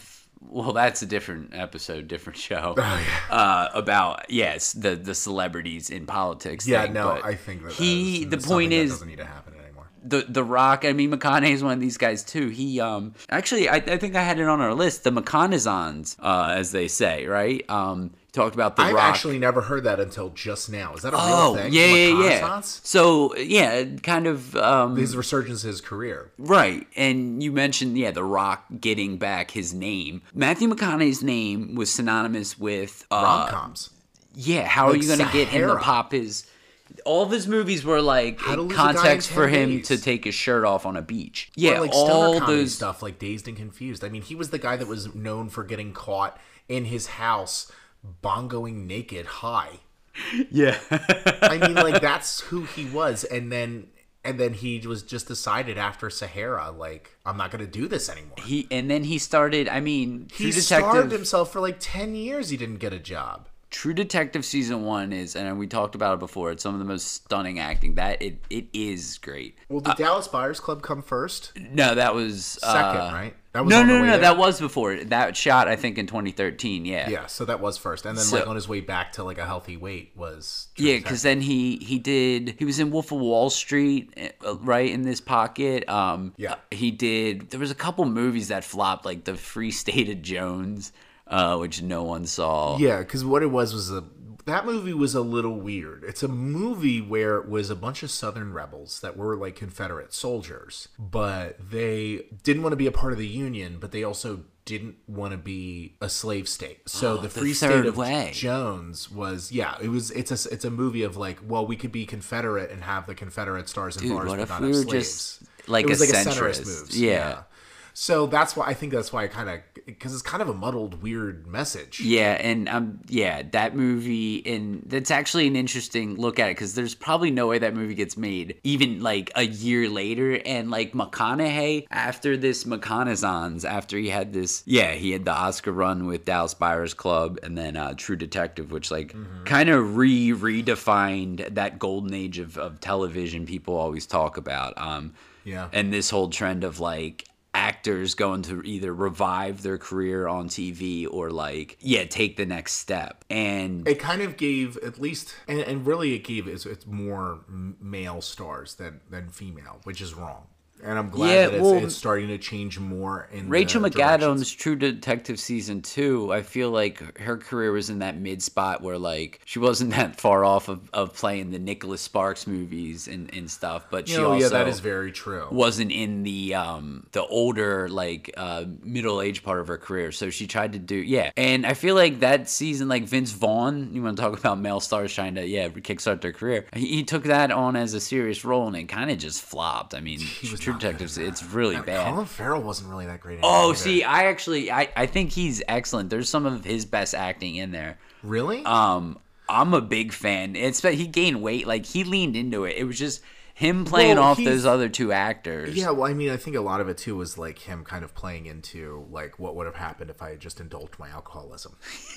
well, that's a different episode, different show. Oh, yeah. uh, about yes, the the celebrities in politics. Yeah, thing, no, but I think that he. That the is point that is, doesn't need to happen anymore. The the Rock. I mean, McConaughey is one of these guys too. He um actually, I, I think I had it on our list. The McConaughey's, uh, as they say, right? Um, talked about the I've Rock. actually never heard that until just now. Is that a Oh, real thing? yeah, yeah, yeah. Reconnaissance? So, yeah, kind of... Um, His resurgence of his career. right. And you mentioned, yeah, The Rock getting back his name. Matthew McConaughey's name was synonymous with... Uh, Rom-coms. Yeah, how Like are you going to get him to Sahara. pop his... All of his movies were like How to Lose a Guy in context ten for him Days. to take his shirt off on a beach. Yeah, Or like all stoner comedy those... stuff, like Dazed and Confused. I mean, he was the guy that was known for getting caught in his house bongoing naked high. Yeah. I mean, like, that's who he was. And then and then he was just decided after Sahara, like, I'm not going to do this anymore. he And then he started, I mean, True He Detective... starved himself for like ten years. He didn't get a job. True Detective season one is, and we talked about it before, it's some of the most stunning acting. That it it is great. Well, did Dallas Buyers Club come first? No, that was Second, uh, right? That was no, on the no, no, way no. there? That was before. That shot, I think, in twenty thirteen. Yeah. Yeah, so that was first. And then, So- like, on his way back to, like, a healthy weight was... True Yeah, because then he he did he was in Wolf of Wall Street, uh, right in this pocket. Um, Yeah. He did. There was a couple movies that flopped, like The Free State of Jones, uh, which no one saw. Yeah, because what it was was a... That movie was a little weird. It's a movie where it was a bunch of Southern rebels that were like Confederate soldiers, but they didn't want to be a part of the Union, but they also didn't want to be a slave state. So Oh, the the Free third State of way. Jones was, yeah, it was. It's a it's a movie of like, well, we could be Confederate and have the Confederate stars and Dude, bars, what but if not we have were slaves. just like It was a like centrist? centrist moves. Yeah. So that's why I think that's why I kind of because it's kind of a muddled, weird message. Yeah, and um, yeah, that movie, and that's actually an interesting look at it because there's probably no way that movie gets made even like a year later. And like McConaughey, after this McConaughey's, after he had this, yeah, he had the Oscar run with Dallas Buyers Club, and then uh, True Detective, which like Mm-hmm. kind of re redefined that golden age of, of television people always talk about. Um, Yeah. and this whole trend of like actors going to either revive their career on T V or like yeah take the next step. And It kind of gave at least, and, and really it gave it's, it's more m- male stars than than female, which is wrong. And I'm glad Yeah, that it's, well, it's starting to change more. In Rachel the McAdams, directions. True Detective season two, I feel like her career was in that mid spot where like she wasn't that far off of, of playing the Nicholas Sparks movies and, and stuff, but she You know, also yeah, that is very true. wasn't in the um the older like uh middle age part of her career, so she tried to do yeah. And I feel like that season, like Vince Vaughn, you want to talk about male stars trying to yeah kickstart their career, he, he took that on as a serious role and it kind of just flopped. I mean, was True not good Detectives, at that. it's really Yeah, bad. Colin Farrell wasn't really that great. Oh, either. see, I actually, I, I think he's excellent. There's some of his best acting in there. Really? Um, I'm a big fan. It's but he gained weight, like he leaned into it. It was just him playing Well, off he's- those other two actors. Yeah, well, I mean, I think a lot of it too was like him kind of playing into like what would have happened if I had just indulged my alcoholism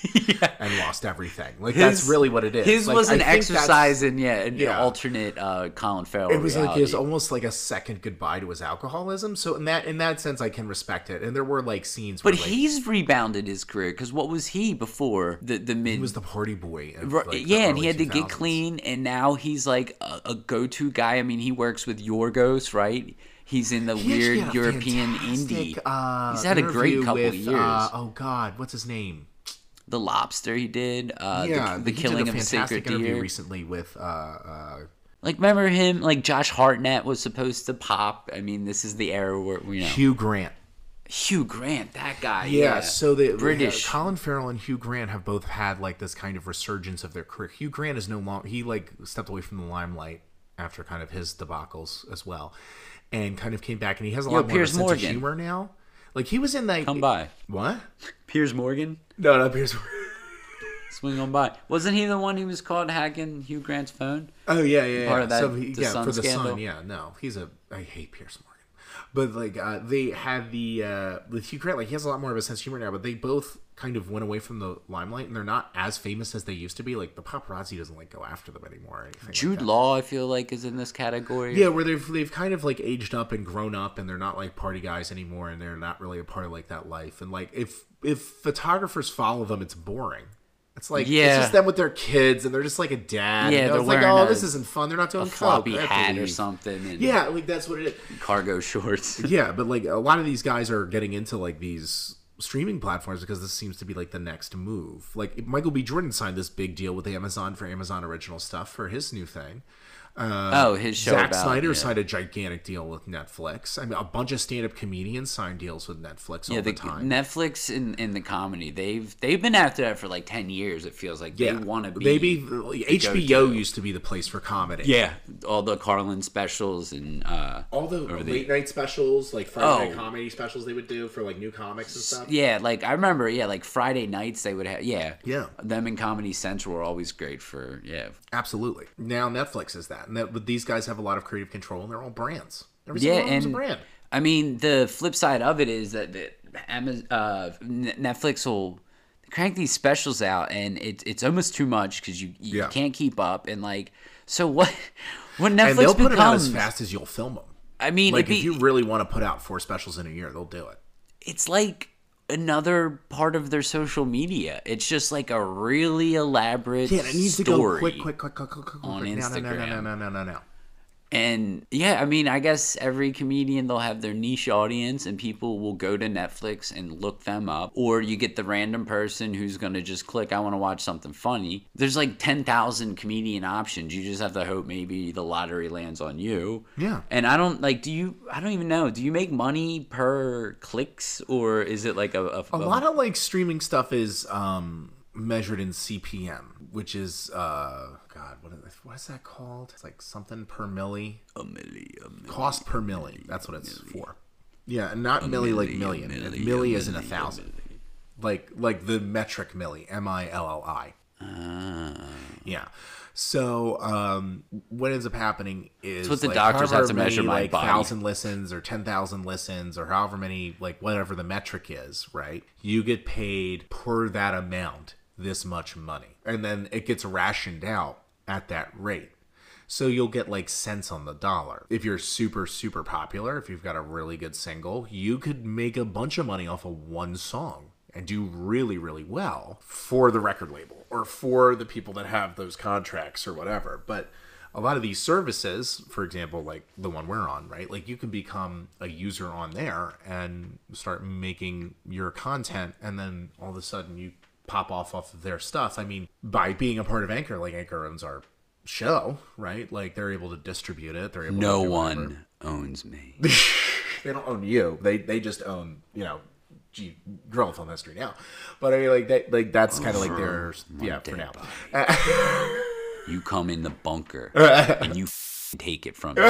and lost everything. Like that's really what it is. His Like, was I an think that's- exercise in yeah, an Yeah. alternate uh, Colin Farrell. It was like reality. it was almost like a second goodbye to his alcoholism. So in that in that sense, I can respect it. And there were like scenes, But where, like, he's rebounded his career because what was he before the the mid? he was the party boy. Of, Right, like, the yeah, and he early had to two get thousands. clean, and now he's like a, a go-to guy. I mean, he works with Yorgos, right? He's in the He actually weird had a European fantastic, indie. Uh, He's had a great interview couple with, of years. Uh, oh God, what's his name? The Lobster he did. Uh, yeah, the, the he Killing did of a a fantastic Sacred interview Deer. recently with. Uh, uh, Like, remember him? Like Josh Hartnett was supposed to pop. I mean, this is the era where you know Hugh Grant. Hugh Grant, that guy. Yeah, Yeah, so the British. uh, Colin Farrell and Hugh Grant have both had like this kind of resurgence of their career. Hugh Grant is no longer he like stepped away from the limelight after kind of his debacles as well, and kind of came back and he has a Yo, lot more Piers of a sense Morgan. of humor now. Like he was in like Come by. what? Piers Morgan. No, not Piers. Morgan. Swing on by. Wasn't he the one who was caught hacking Hugh Grant's phone? Oh yeah, yeah, yeah. Part of that, so he, the yeah, Sun for the scandal? Sun, yeah. No, he's a. I hate Piers Morgan, but like uh, they had the uh, with Hugh Grant, like he has a lot more of a sense of humor now. But they both kind of went away from the limelight, and they're not as famous as they used to be. Like the paparazzi doesn't like go after them anymore. Or anything like Jude that. Law, I feel like, is in this category. Yeah, where they've they've kind of like aged up and grown up, and they're not like party guys anymore, and they're not really a part of like that life. And like if if photographers follow them, it's boring. It's like Yeah. it's just them with their kids, and they're just like a dad. Yeah, you know? they're It's like, wearing oh, a- this isn't fun. They're not doing A floppy coke. They have to hat or leave. something. And Yeah, like that's what it is. cargo shorts. Yeah, but like a lot of these guys are getting into like these streaming platforms because this seems to be like the next move. Like Michael B. Jordan signed this big deal with Amazon for Amazon original stuff for his new thing. Uh, Oh, his show Zack about- Snyder yeah. signed a gigantic deal with Netflix. I mean, a bunch of stand-up comedians sign deals with Netflix all Yeah, the the time. Netflix in, in the comedy, they've they've been after that for like ten years. It feels like yeah, they want to be. maybe H B O go-to. used to be the place for comedy. Yeah, all the Carlin specials and uh, all the or the- late night specials, like Friday night Oh. comedy specials, they would do for like new comics and stuff. yeah, like I remember, yeah, like Friday nights they would have, yeah, Yeah. them in Comedy Central were always great for, yeah, Absolutely. Now Netflix is that, and that, but these guys have a lot of creative control, and they're all brands. Every yeah, single one of them's a and brand. I mean the flip side of it is that the Amazon, uh, N- Netflix will crank these specials out, and it's it's almost too much because you you Yeah. can't keep up, and like so what when Netflix And they'll put them out becomes, as fast as you'll film them. I mean, Like it'd if be- you really want to put out four specials in a year, they'll do it. it's like another part of their social media. It's just like a really elaborate Yeah, and it needs to story. go quick, quick, quick, quick, quick, quick, on quick. No, no, no, no, no, Instagram. no, no, no, no. And yeah, I mean, I guess every comedian, they'll have their niche audience and people will go to Netflix and look them up. Or you get the random person who's going to just click, I want to watch something funny. There's like ten thousand comedian options. You just have to hope maybe the lottery lands on you. Yeah. And I don't like, do you, I don't even know, do you make money per clicks or is it like a, a, A lot of like streaming stuff is um, measured in C P M, which is uh, God, what is, what is that called? It's like something per milli. a milli, a milli. Cost per milli. That's what it's for. Yeah, and not milli like milli, a million. milli, Milli a isn't a milli, a thousand. Like like the metric milli, M I L L I. Ah. Yeah. So um, what ends up happening is It's what the like, doctors have however to measure many, my like body. thousand listens or ten thousand listens or however many, like whatever the metric is, right? You get paid per that amount this much money, and then it gets rationed out at that rate. So you'll get like cents on the dollar. If you're super, super popular, if you've got a really good single, you could make a bunch of money off of one song and do really, really well for the record label or for the people that have those contracts or whatever. But a lot of these services, for example, like the one we're on, right? Like you can become a user on there and start making your content, and then all of a sudden you pop off off of their stuff. I mean, by being a part of Anchor, like Anchor owns our show, right? Like they're able to distribute it. They're able No to do one whatever. owns me. They don't own you. They they just own, you know, G Gorilla Film History now. But I mean, like that, like that's kind of like their yeah for now. You come in the bunker and you f- take it from me.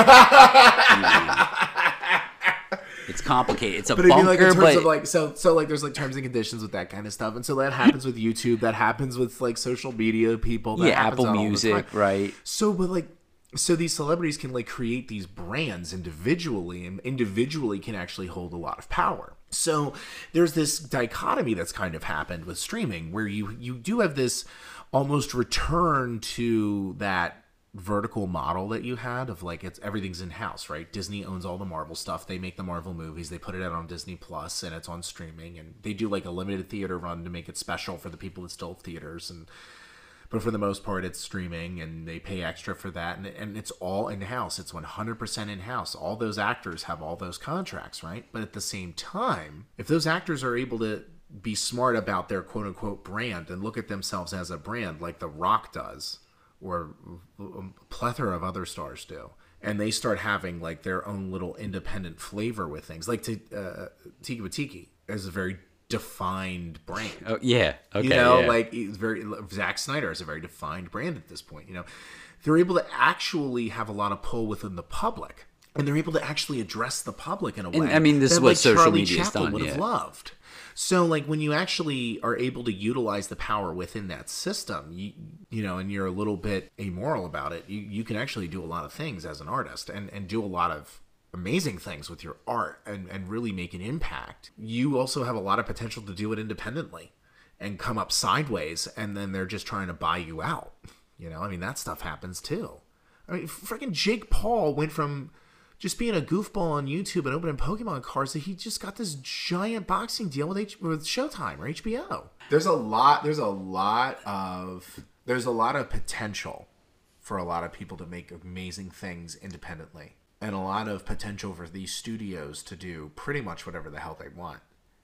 It's complicated. It's a But I mean, like in bunker, terms but of like so so like there's like terms and conditions with that kind of stuff, and so that happens with YouTube. That happens with like social media people. That yeah, happens Apple all the Music, time. right? So, but like, so these celebrities can like create these brands individually, and individually can actually hold a lot of power. So there's this dichotomy that's kind of happened with streaming, where you you do have this almost return to that vertical model that you had of like it's everything's in house, right? Disney owns all the Marvel stuff. They make the Marvel movies. They put it out on Disney Plus, and it's on streaming. And they do like a limited theater run to make it special for the people that still have theaters. And but for the most part, it's streaming, and they pay extra for that. And, and it's all in-house. It's one hundred percent in-house. All those actors have all those contracts, right? But at the same time, if those actors are able to be smart about their quote-unquote brand and look at themselves as a brand like The Rock does, or a plethora of other stars do, and they start having like their own little independent flavor with things, like to, uh, Tiki Watiki is a very defined brand. Oh, yeah. Okay. You know, yeah. like it's very Zack Snyder is a very defined brand at this point. You know, they're able to actually have a lot of pull within the public, and they're able to actually address the public in a way. And, I mean, this that, is what like, social Charlie media's Chaplin done, would have yeah. loved. So, like, when you actually are able to utilize the power within that system, you, you know, and you're a little bit amoral about it, you, you can actually do a lot of things as an artist and, and do a lot of amazing things with your art and, and really make an impact. You also have a lot of potential to do it independently and come up sideways, and then they're just trying to buy you out. You know, I mean, that stuff happens too. I mean, freaking Jake Paul went from just being a goofball on YouTube and opening Pokemon cards that he just got this giant boxing deal with H- with Showtime or H B O. There's a lot. There's a lot of there's a lot of potential for a lot of people to make amazing things independently, and a lot of potential for these studios to do pretty much whatever the hell they want.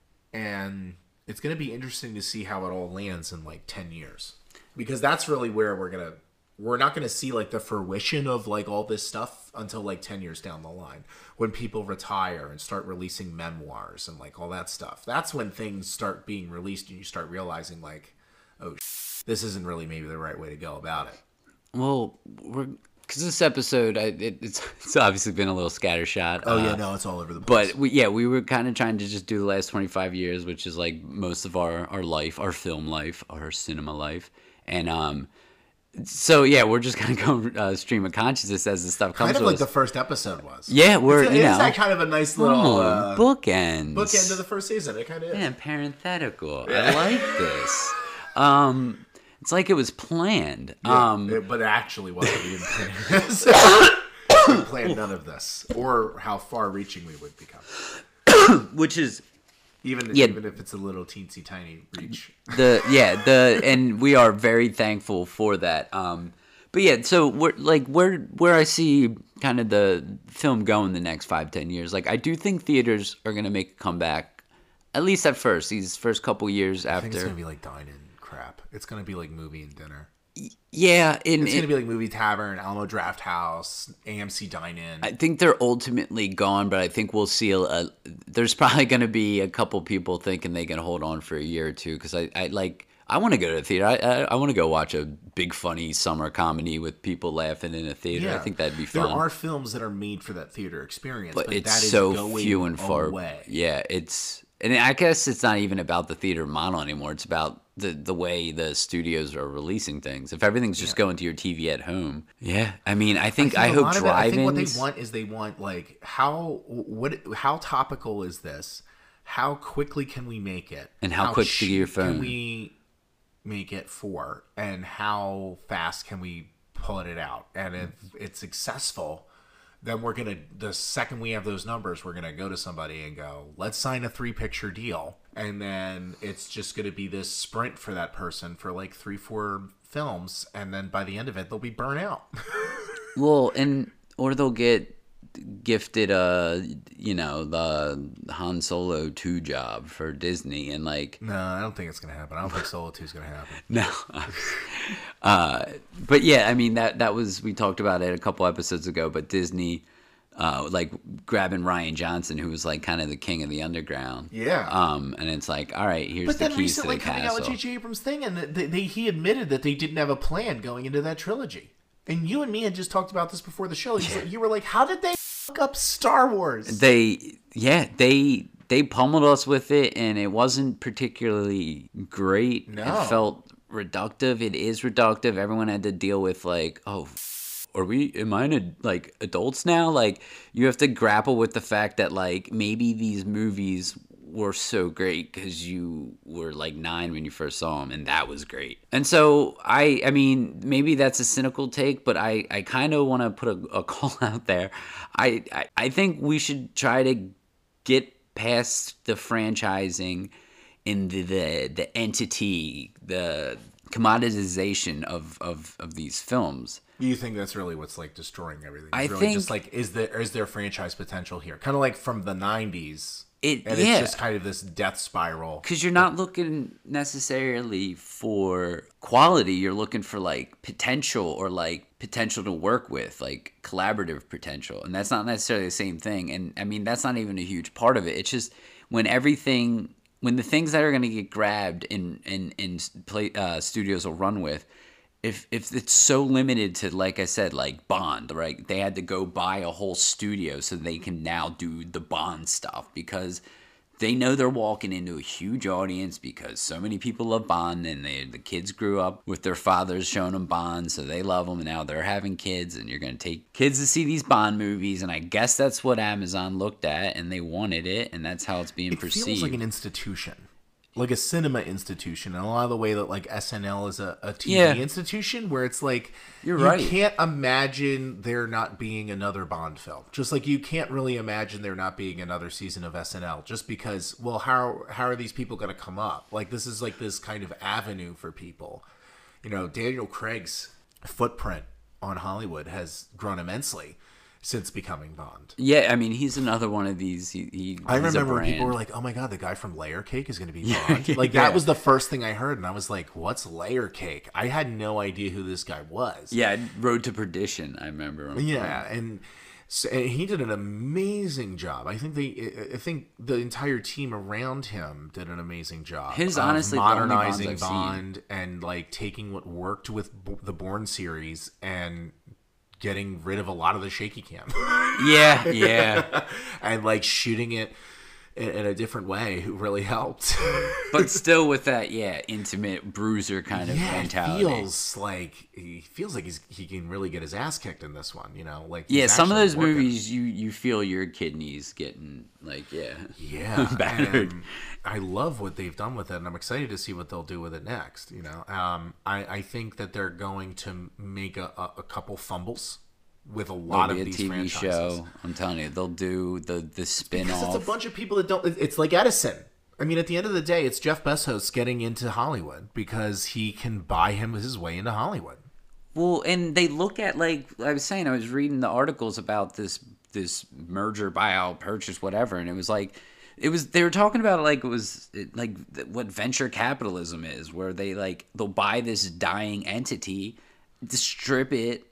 And it's going to be interesting to see how it all lands in like ten years, because that's really where we're gonna. We're not going to see like the fruition of like all this stuff until like ten years down the line, when people retire and start releasing memoirs and like all that stuff. That's when things start being released and you start realizing like, oh, this isn't really maybe the right way to go about it. Well, we're because this episode, I, it, it's it's obviously been a little scattershot. Oh yeah, uh, no, it's all over the place. But we, yeah, we were kind of trying to just do the last twenty-five years, which is like most of our, our life, our film life, our cinema life, and um. So yeah, we're just gonna go uh, stream of consciousness as the stuff comes. Kind of to like us. the first episode was. Yeah, we're it's, you know, it's that kind of a nice little oh, uh, bookends. bookend to the first season. It kind of is. Yeah, parenthetical. I like this. Um, it's like it was planned. Yeah, um, it, but it actually wasn't. We didn't plan this. We didn't plan none of this, or how far-reaching we would become. which is Even Yeah. even if it's a little teensy tiny reach. the yeah the and we are very thankful for that. Um, but yeah, so we're like where where I see kind of the film going the next five ten years. Like I do think theaters are gonna make a comeback, at least at first. These first couple years I think it's after. gonna be like dine-in crap. It's gonna be like movie and dinner. Yeah, in, It's in, gonna be like movie tavern, Alamo Draft House, A M C dine-in. I think they're ultimately gone, but I think we'll see a, a there's probably going to be a couple people thinking they can hold on for a year or two, because I, I like I want to go to the theater. I I, I want to go watch a big funny summer comedy with people laughing in a theater. I think that'd be fun. There are films that are made for that theater experience, but, but, it's that is so going few and far away. Yeah, it's and I guess it's not even about the theater model anymore. It's about the the way the studios are releasing things. If everything's just Yeah. going to your T V at home, yeah. I mean, I think I, I, think a hope lot of it- I think what they drive-ins. want is they want like how what how topical is this? How quickly can we make it? And how quick to get your cheap phone? Can we make it for? And how fast can we pull it out? And if it's successful, then we're gonna the second we have those numbers, we're gonna go to somebody and go, let's sign a three picture deal. And then it's just gonna be this sprint for that person for like three, four films, and then by the end of it, they'll be burnt out. Well, and or they'll get gifted uh you know the Han Solo two job for Disney, and like No, I don't think it's gonna happen. I don't think Solo two is gonna happen. no uh but yeah, I mean that that was we talked about it a couple episodes ago, but Disney uh like grabbing Ryan Johnson, who was like kind of the king of the underground. Yeah. Um and it's like, all right, here's But the then keys to the recently coming out castle. with J J Abrams' thing, and they, they, he admitted that they didn't have a plan going into that trilogy. And you and me had just talked about this before the show. He's like, you were like, how did they fuck up Star Wars? They yeah, they they pummeled us with it, and it wasn't particularly great. No. It felt reductive. It is reductive. Everyone had to deal with like, oh, f- are we? Am I in like adults now? Like you have to grapple with the fact that like maybe these movies were so great because you were like nine when you first saw them, and that was great. And so I, I mean, maybe that's a cynical take, but I, I kind of want to put a, a call out there. I, I, I think we should try to get past the franchising in the the, the entity, the commoditization of, of, of these films. You think that's really what's like destroying everything? I It's really think- just like is there is there franchise potential here? Kind of like from the nineties. It, And yeah. it's just kind of this death spiral. Because you're not looking necessarily for quality, you're looking for like potential, or like potential to work with, like collaborative potential. And that's not necessarily the same thing. And I mean, that's not even a huge part of it. It's just when everything, when the things that are going to get grabbed in, in, in play, uh, studios will run with, if if it's so limited to, like I said, like Bond, right? They had to go buy a whole studio so they can now do the Bond stuff, because they know they're walking into a huge audience, because so many people love Bond, and they, the kids grew up with their fathers showing them Bond, so they love them, and now they're having kids, and you're going to take kids to see these Bond movies, and I guess that's what Amazon looked at, and they wanted it, and that's how it's being It perceived. feels like an institution. like a cinema institution, and a lot of the way that like S N L is a, a T V Yeah. institution, where it's like You're you right. can't imagine there not being another Bond film. Just like you can't really imagine there not being another season of S N L, just because, well, how how are these people going to come up? Like this is like this kind of avenue for people. You know, Daniel Craig's footprint on Hollywood has grown immensely since becoming Bond. Yeah, I mean, he's another one of these. He, he I he's a remember when people brand. were like, "Oh my god, the guy from Layer Cake is going to be Bond." Like Yeah. that was the first thing I heard, and I was like, "What's Layer Cake?" I had no idea who this guy was. Yeah, Road to Perdition. I remember him. yeah, and, so, and he did an amazing job. I think they, I think the entire team around him did an amazing job. His of honestly the only Bonds modernizing I've seen. Bond and like taking what worked with B- the Bourne series and getting rid of a lot of the shaky cam. Yeah, yeah. and like shooting it in, in a different way really helped. But still with that, yeah, intimate bruiser kind of yeah, mentality. it feels like he feels like he's he can really get his ass kicked in this one. You know, like Yeah, he's some of actually those working. movies you you feel your kidneys getting like yeah. Yeah, battered. and I love what they've done with it, and I'm excited to see what they'll do with it next. You know, um, I I think that they're going to make a, a, a couple fumbles with a lot It'll of be a these T V franchises. show. I'm telling you, they'll do the the spin Because it's a off. bunch of people that don't. It's like Edison. I mean, at the end of the day, it's Jeff Bezos getting into Hollywood because he can buy him his way into Hollywood. Well, and they look at like I was saying, I was reading the articles about this this merger, buyout, purchase, whatever, and it was like it was they were talking about it like it was it, like what venture capitalism is, where they like they'll buy this dying entity, strip it,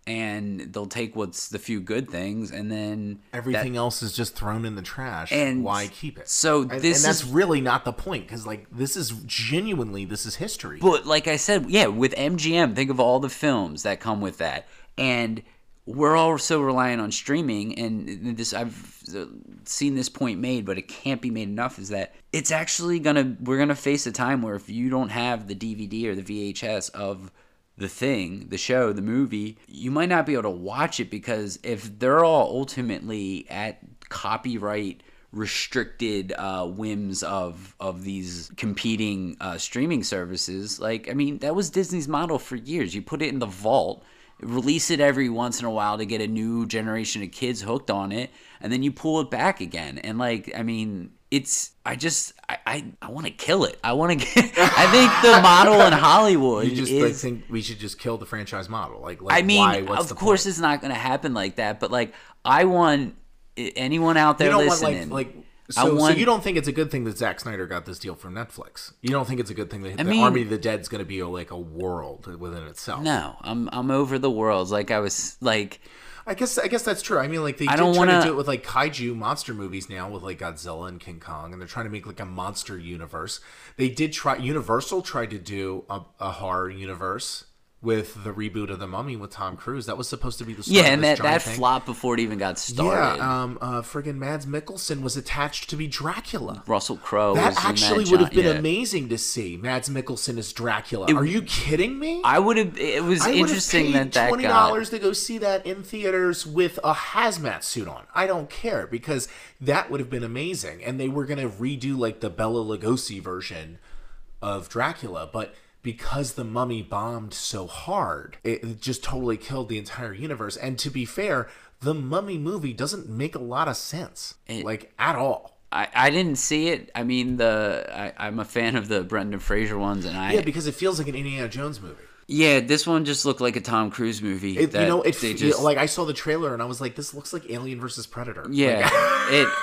and they'll take what's the few good things, and then Everything that, else is just thrown in the trash. And why keep it? so and, this and that's is- really not the point, because like this is genuinely this is history. But like I said, yeah, with M G M, think of all the films that come with that, and we're all so reliant on streaming. And this, I've seen this point made, but it can't be made enough. Is that it's actually gonna we're gonna face a time where if you don't have the D V D or the V H S of the thing, the show, the movie, you might not be able to watch it, because if they're all ultimately at copyright restricted uh, whims of of these competing uh, streaming services, like I mean, that was Disney's model for years. You put it in the vault, release it every once in a while to get a new generation of kids hooked on it, and then you pull it back again. And like, I mean, it's I just I I, I want to kill it. I want to get. I think the model in Hollywood you just is. like, think we should just kill the franchise model. Like, like I mean, why? What's of the course, point? it's not going to happen like that. But like, I want anyone out there You don't listening. want like like. I So, want- so you don't think it's a good thing that Zack Snyder got this deal from Netflix? You don't think it's a good thing that I the mean- Army of the Dead is going to be a, like a world within itself? No, I'm I'm over the worlds. Like I was like. I guess I guess that's true. I mean, like they I did don't try wanna- to do it with like kaiju monster movies now, with like Godzilla and King Kong, and they're trying to make like a monster universe. They did try. Universal tried to do a, a horror universe with the reboot of The Mummy with Tom Cruise. That was supposed to be the start Yeah, of and this that, giant that thing. flopped before it even got started. Yeah, um, uh, friggin' Mads Mikkelsen was attached to be Dracula. Russell Crowe That was in actually that would have John- been yeah. amazing to see. Mads Mikkelsen as Dracula. It- Are you kidding me? I would have. It was I would interesting have that paid that twenty got. dollars to go see that in theaters with a hazmat suit on. I don't care, because that would have been amazing. And they were gonna redo like the Bela Lugosi version of Dracula, but because The Mummy bombed so hard, it it just totally killed the entire universe. And to be fair, the Mummy movie doesn't make a lot of sense, It- like at all. I, I didn't see it. I mean, the I, I'm a fan of the Brendan Fraser ones, and I Yeah, because it feels like an Indiana Jones movie. yeah, this one just looked like a Tom Cruise movie. It, that you know, it they fe- just like I saw the trailer and I was like, this looks like Alien versus Predator. yeah Like, it.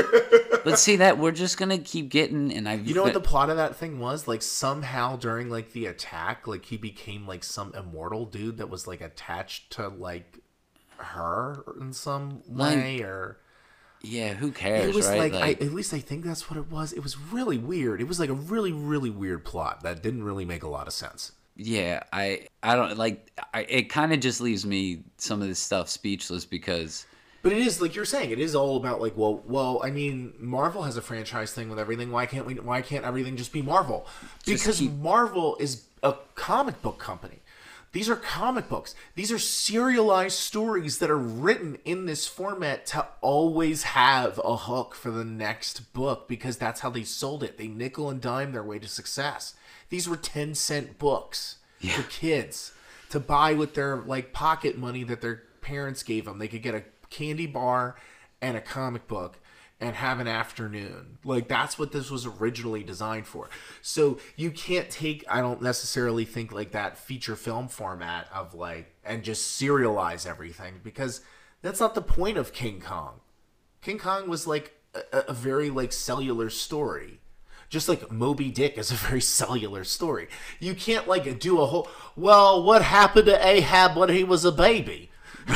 But see that we're just gonna keep getting, and I you know what the plot of that thing was? Like somehow during like the attack, like he became like some immortal dude that was like attached to like her in some way, Like, or yeah, who cares, it was right? like, I, at least I think that's what it was. It was really weird. It was like a really really weird plot that didn't really make a lot of sense. yeah, I I don't like. I, it kind of just leaves me some of this stuff speechless because. But it is like you're saying. It is all about like, well, well. I mean, Marvel has a franchise thing with everything. Why can't we? Why can't everything just be Marvel? Because keep- Marvel is a comic book company. These are comic books. These are serialized stories that are written in this format to always have a hook for the next book because that's how they sold it. They nickel and dime their way to success. These were ten cent books yeah. for kids to buy with their like pocket money that their parents gave them. They could get a candy bar and a comic book and have an afternoon. Like, that's what this was originally designed for. So you can't take, I don't necessarily think, like, that feature film format of, like, and just serialize everything, because that's not the point of King Kong. King Kong was, like, a, a very, like, cellular story. Just like Moby Dick is a very cellular story. You can't, like, do a whole, well, what happened to Ahab when he was a baby?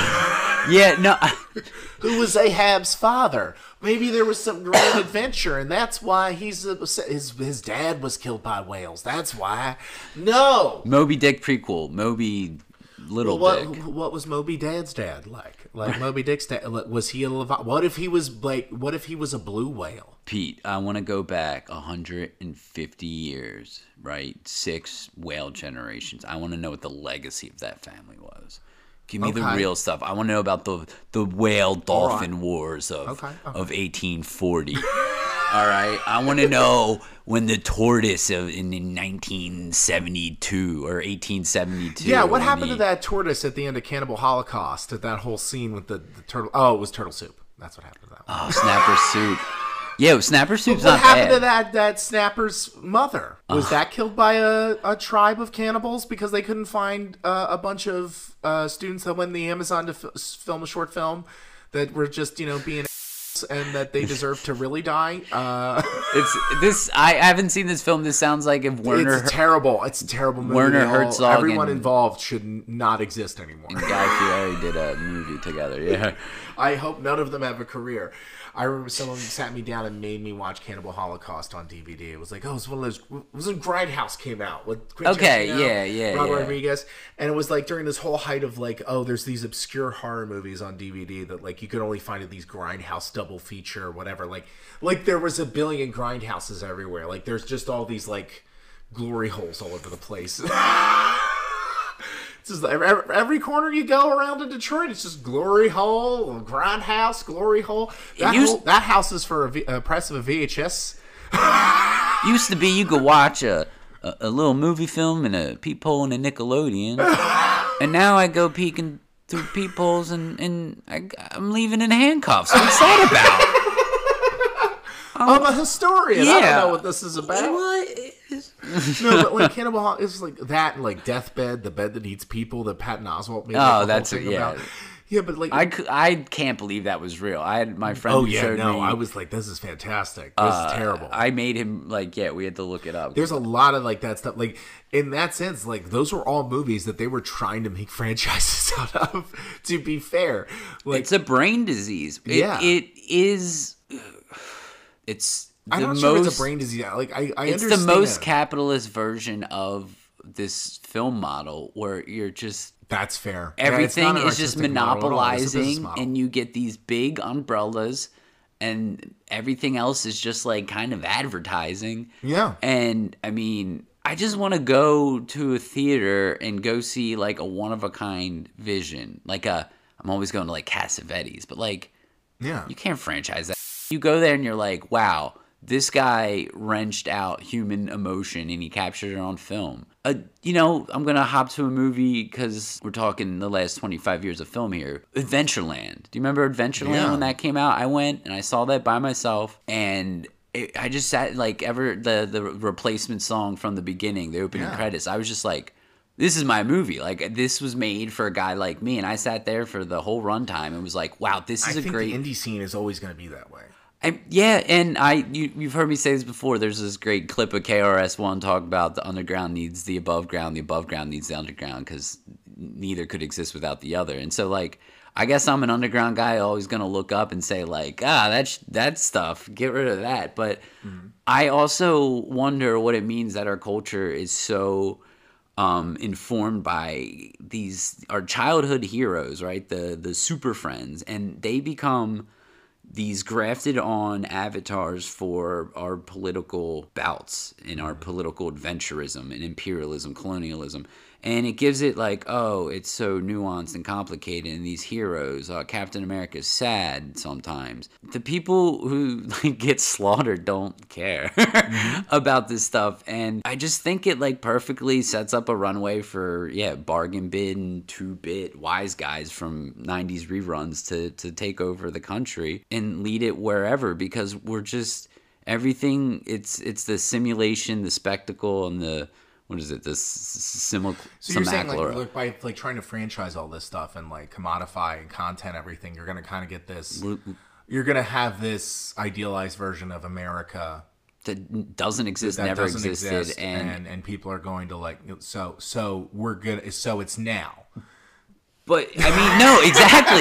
Yeah, no. Who was Ahab's father? Maybe there was some grand adventure, and that's why he's a, his his dad was killed by whales. That's why. No. Moby Dick prequel. Moby Little well, what, Dick. What was Moby Dad's dad like? Like Moby Dick's dad? Was he a Levi- What if he was like? What if he was a blue whale? Pete, I want to go back one hundred fifty years, right? Six whale generations. I want to know what the legacy of that family was. Give me okay. the real stuff. I want to know about the the whale dolphin right. wars of okay. Okay. of eighteen forty. All right. I want to know when the tortoise of, in, in nineteen seventy-two or eighteen seventy-two. Yeah, what happened he, to that tortoise at the end of Cannibal Holocaust? At that whole scene with the, the turtle? Oh, it was turtle soup. That's what happened to that one. Oh, snapper soup. Yeah, snapper soup's what not bad. What happened to that, that snapper's mother? Was uh, that killed by a, a tribe of cannibals because they couldn't find uh, a bunch of uh, students that went in the Amazon to f- film a short film that were just, you know, being and that they deserve to really die? Uh, it's this. I haven't seen this film. This sounds like if Werner. It's terrible. It's a terrible movie. Werner Herzog. Everyone and, involved should not exist anymore. And Guy Fieri did a movie together. Yeah. I hope none of them have a career. I remember someone sat me down and made me watch Cannibal Holocaust on D V D. It was like, oh, it's one of those. It was when Grindhouse came out with Quentin okay, Tarantino, yeah, yeah, Robert yeah. Rodriguez, and it was like during this whole height of like, oh, there's these obscure horror movies on D V D that like you could only find at these Grindhouse double feature or whatever. Like, like there was a billion Grindhouses everywhere. Like, there's just all these like glory holes all over the place. It's just every, every corner you go around in Detroit, it's just glory hole, grindhouse, glory hole. That, used, whole, that house is for a, v, a price of a V H S. Used to be you could watch a, a, a little movie film in a peephole in a Nickelodeon, and now I go peeking through peepholes and, and I, I'm leaving in handcuffs. What's that about? I'm a historian. Yeah. I don't know what this is about. What? No, but like Cannibal Holocaust, it's like that, and like Deathbed, the bed that eats people, that Patton Oswalt made. Oh, like, that's a, yeah. About. Yeah, but like I, I can't believe that was real. I had my friend. Oh who yeah, showed no, me, I was like, this is fantastic. This uh, is terrible. I made him like, yeah, we had to look it up. There's a lot of like that stuff. Like in that sense, like those were all movies that they were trying to make franchises out of. To be fair, like it's a brain disease. It, yeah, it is. It's. I'm the not most, sure it's a brain disease. Like I, I it's understand. the most capitalist version of this film model where you're just that's fair. Everything yeah, is just monopolizing, and you get these big umbrellas, and everything else is just like kind of advertising. Yeah. And I mean, I just want to go to a theater and go see like a one of a kind vision. Like a, I'm always going to like Cassavetes, but like, yeah, you can't franchise that. You go there and you're like, wow. This guy wrenched out human emotion and he captured it on film. Uh, you know, I'm going to hop to a movie because we're talking the last twenty-five years of film here. Adventureland. Do you remember Adventureland yeah. when that came out? I went and I saw that by myself, and it, I just sat like ever the, the replacement song from the beginning, the opening yeah. credits. I was just like, this is my movie. Like, this was made for a guy like me, and I sat there for the whole runtime and was like, wow, this is I a think great... the indie scene is always going to be that way. I, yeah, and I you, you've heard me say this before. There's this great clip of K R S One talk about the underground needs the above ground, the above ground needs the underground, because neither could exist without the other. And so, like, I guess I'm an underground guy, always gonna look up and say like, ah, that's that stuff, get rid of that. But mm-hmm. I also wonder what it means that our culture is so um, informed by these our childhood heroes, right? The the super friends, and they become these grafted on avatars for our political bouts and our political adventurism and imperialism, colonialism. And it gives it like, oh, it's so nuanced and complicated, and these heroes, uh, Captain America's sad sometimes. The people who like get slaughtered don't care mm-hmm. about this stuff, and I just think it like perfectly sets up a runway for yeah, bargain bin, two bit wise guys from nineties reruns to to take over the country and lead it wherever, because we're just everything. It's it's the simulation, the spectacle, and the what is it? This simul- So you're saying like, like by like trying to franchise all this stuff and like commodify and content everything, you're gonna kind of get this. You're gonna have this idealized version of America that doesn't exist, that never doesn't existed, exist, and, and and people are going to like so so we're good. So it's now. But I mean, no, exactly,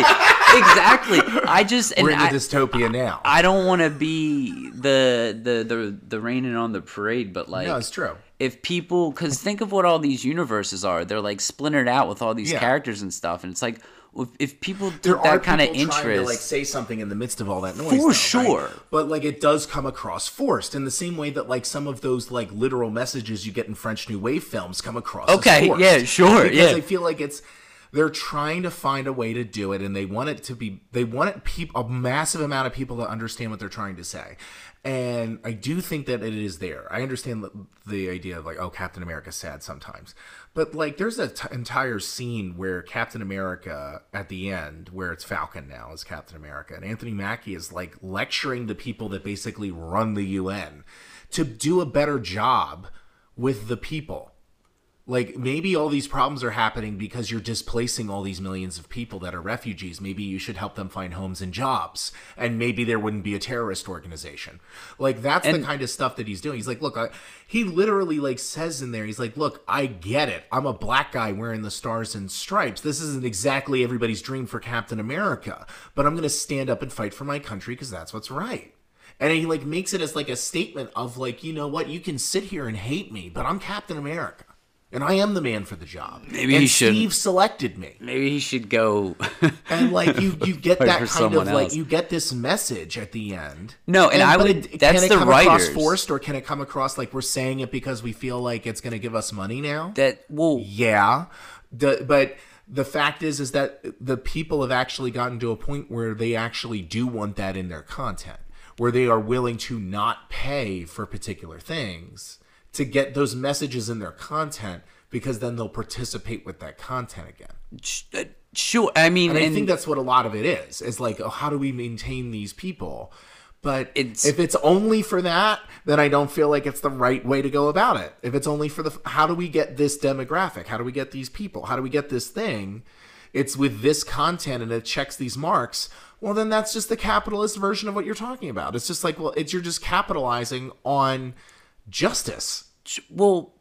exactly. I just and we're in the I, dystopia now. I don't want to be the the the the raining on the parade, but like, no, it's true. If people, because think of what all these universes are, they're like splintered out with all these yeah. characters and stuff, and it's like if, if people there took that kind of interest, trying to like say something in the midst of all that noise, for though, sure. Right? But like it does come across forced in the same way that like some of those like literal messages you get in French New Wave films come across. Okay, as forced. yeah, sure, because yeah. I feel like it's. They're trying to find a way to do it, and they want it to be. They want it peop, a massive amount of people to understand what they're trying to say, and I do think that it is there. I understand the, the idea of like, oh, Captain America's sad sometimes, but like, there's an t- entire scene where Captain America at the end, where it's Falcon now as Captain America, and Anthony Mackie is like lecturing the people that basically run the U N to do a better job with the people. Like, maybe all these problems are happening because you're displacing all these millions of people that are refugees. Maybe you should help them find homes and jobs. And maybe there wouldn't be a terrorist organization. Like, that's and, the kind of stuff that he's doing. He's like, look, I, he literally, like, says in there, he's like, look, I get it. I'm a black guy wearing the stars and stripes. This isn't exactly everybody's dream for Captain America. But I'm going to stand up and fight for my country because that's what's right. And he, like, makes it as, like, a statement of, like, you know what? You can sit here and hate me, but I'm Captain America. And I am the man for the job. Maybe and he should. Steve selected me. Maybe he should go. And like you, you get that kind of else. like you get this message at the end. No, and, and I would. It, that's can it the come writers. across forced, or can it come across like we're saying it because we feel like it's going to give us money now? That well, yeah. The, but the fact is, is that the people have actually gotten to a point where they actually do want that in their content, where they are willing to not pay for particular things to get those messages in their content. Because then they'll participate with that content again. Sure, I mean, and I and think that's what a lot of it is. Is like, oh, how do we maintain these people? But it's, if it's only for that, then I don't feel like it's the right way to go about it. If it's only for the, how do we get this demographic? How do we get these people? How do we get this thing? It's with this content and it checks these marks. Well, then that's just the capitalist version of what you're talking about. It's just like, well, it's you're just capitalizing on justice. Well.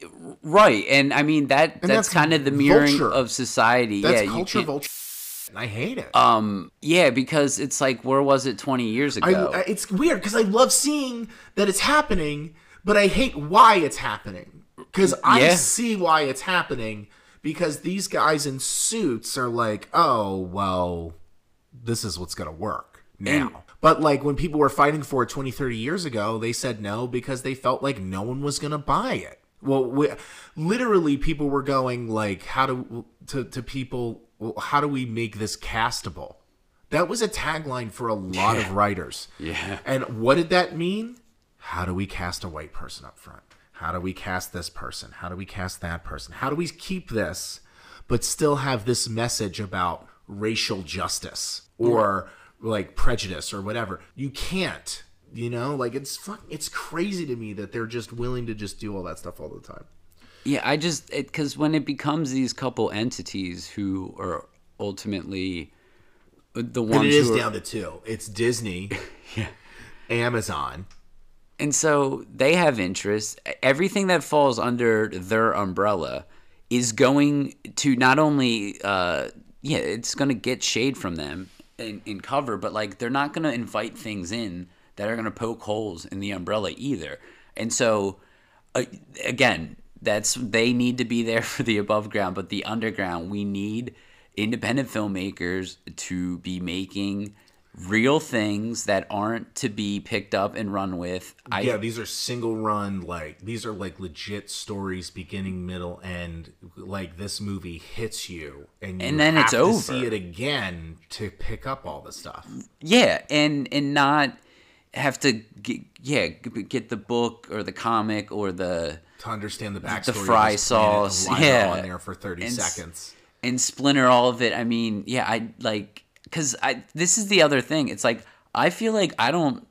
Right, and I mean that that's, that's kind of the mirroring vulture. Of society. That's yeah, culture you vulture. And I hate it. Um, yeah, because it's like, where was it twenty years ago? I, it's weird because I love seeing that it's happening, but I hate why it's happening. Because I yeah. see why it's happening because these guys in suits are like, oh, well, this is what's going to work now. And, but like when people were fighting for it twenty, thirty years ago, they said no because they felt like no one was going to buy it. Well, we, literally, people were going like, "How do to to people? Well, how do we make this castable?" That was a tagline for a lot yeah. of writers. Yeah. And what did that mean? How do we cast a white person up front? How do we cast this person? How do we cast that person? How do we keep this, but still have this message about racial justice or like prejudice or whatever? You can't. You know, like it's fuck, it's crazy to me that they're just willing to just do all that stuff all the time. Yeah, I just because when it becomes these couple entities who are ultimately the ones and it is who are, down to two. It's Disney, yeah, Amazon, and so they have interests. Everything that falls under their umbrella is going to not only, uh, yeah, it's going to get shade from them in, in cover, but like they're not going to invite things in that are going to poke holes in the umbrella either. And so, uh, again, that's they need to be there for the above ground, but the underground, we need independent filmmakers to be making real things that aren't to be picked up and run with. I, yeah, these are single run, like these are like legit stories, beginning, middle, end. Like this movie hits you, and you and then have it's to over. see it again to pick up all the stuff. Yeah, and and not have to get, yeah get the book or the comic or the to understand the backstory, the fry of this planet sauce, and line it yeah, on there for thirty and, seconds, and splinter all of it. I mean, yeah, I like because I this is the other thing. It's like I feel like I don't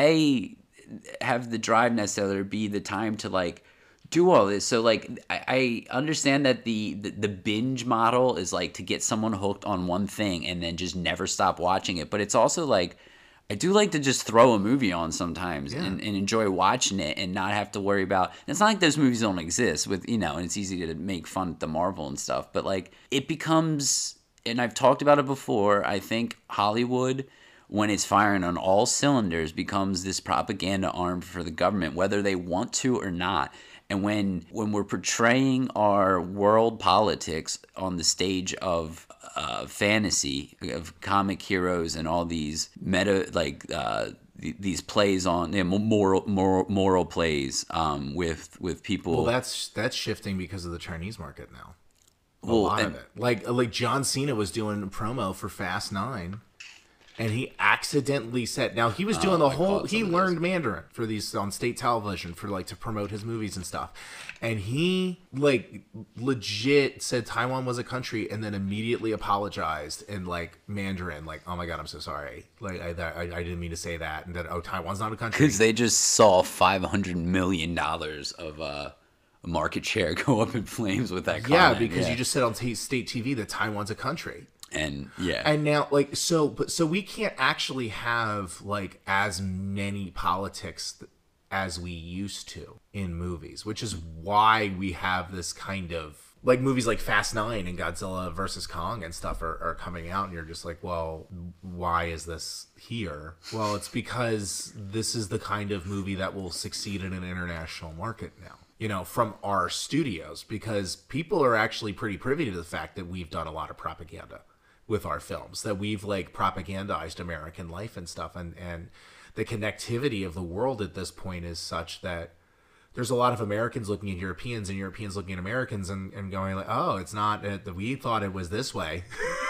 a have the drive necessarily or be the time to like do all this. So like I, I understand that the, the the binge model is like to get someone hooked on one thing and then just never stop watching it. But it's also like I do like to just throw a movie on sometimes yeah. and, and enjoy watching it and not have to worry about. It's not like those movies don't exist with, you know, and it's easy to make fun at the Marvel and stuff. But like it becomes, and I've talked about it before, I think Hollywood, when it's firing on all cylinders, becomes this propaganda arm for the government, whether they want to or not. And when when we're portraying our world politics on the stage of uh, fantasy, of comic heroes and all these meta, like uh, th- these plays on you know, moral, moral moral plays um, with with people. Well, that's that's shifting because of the Chinese market now. A well, lot and, of it, like like John Cena was doing a promo for Fast Nine. And he accidentally said, now he was doing Oh, the I whole, caught he some of learned Mandarin for these on state television for like to promote his movies and stuff. And he like legit said Taiwan was a country and then immediately apologized in like Mandarin, like, oh my God, I'm so sorry. Like, I, I, I didn't mean to say that. And that, oh, Taiwan's not a country. Because they just saw five hundred million dollars of uh, market share go up in flames with that comment. Yeah, because yeah. you just said on t- state T V that Taiwan's a country. And yeah. And now, like, so, but so we can't actually have like as many politics th- as we used to in movies, which is why we have this kind of like movies like Fast Nine and Godzilla versus Kong and stuff are, are coming out, and you're just like, well, why is this here? Well, it's because this is the kind of movie that will succeed in an international market now. You know, from our studios, because people are actually pretty privy to the fact that we've done a lot of propaganda with our films, that we've like propagandized American life and stuff, and and the connectivity of the world at this point is such that there's a lot of Americans looking at Europeans and Europeans looking at Americans and, and going like, oh, it's not uh, we thought it was this way.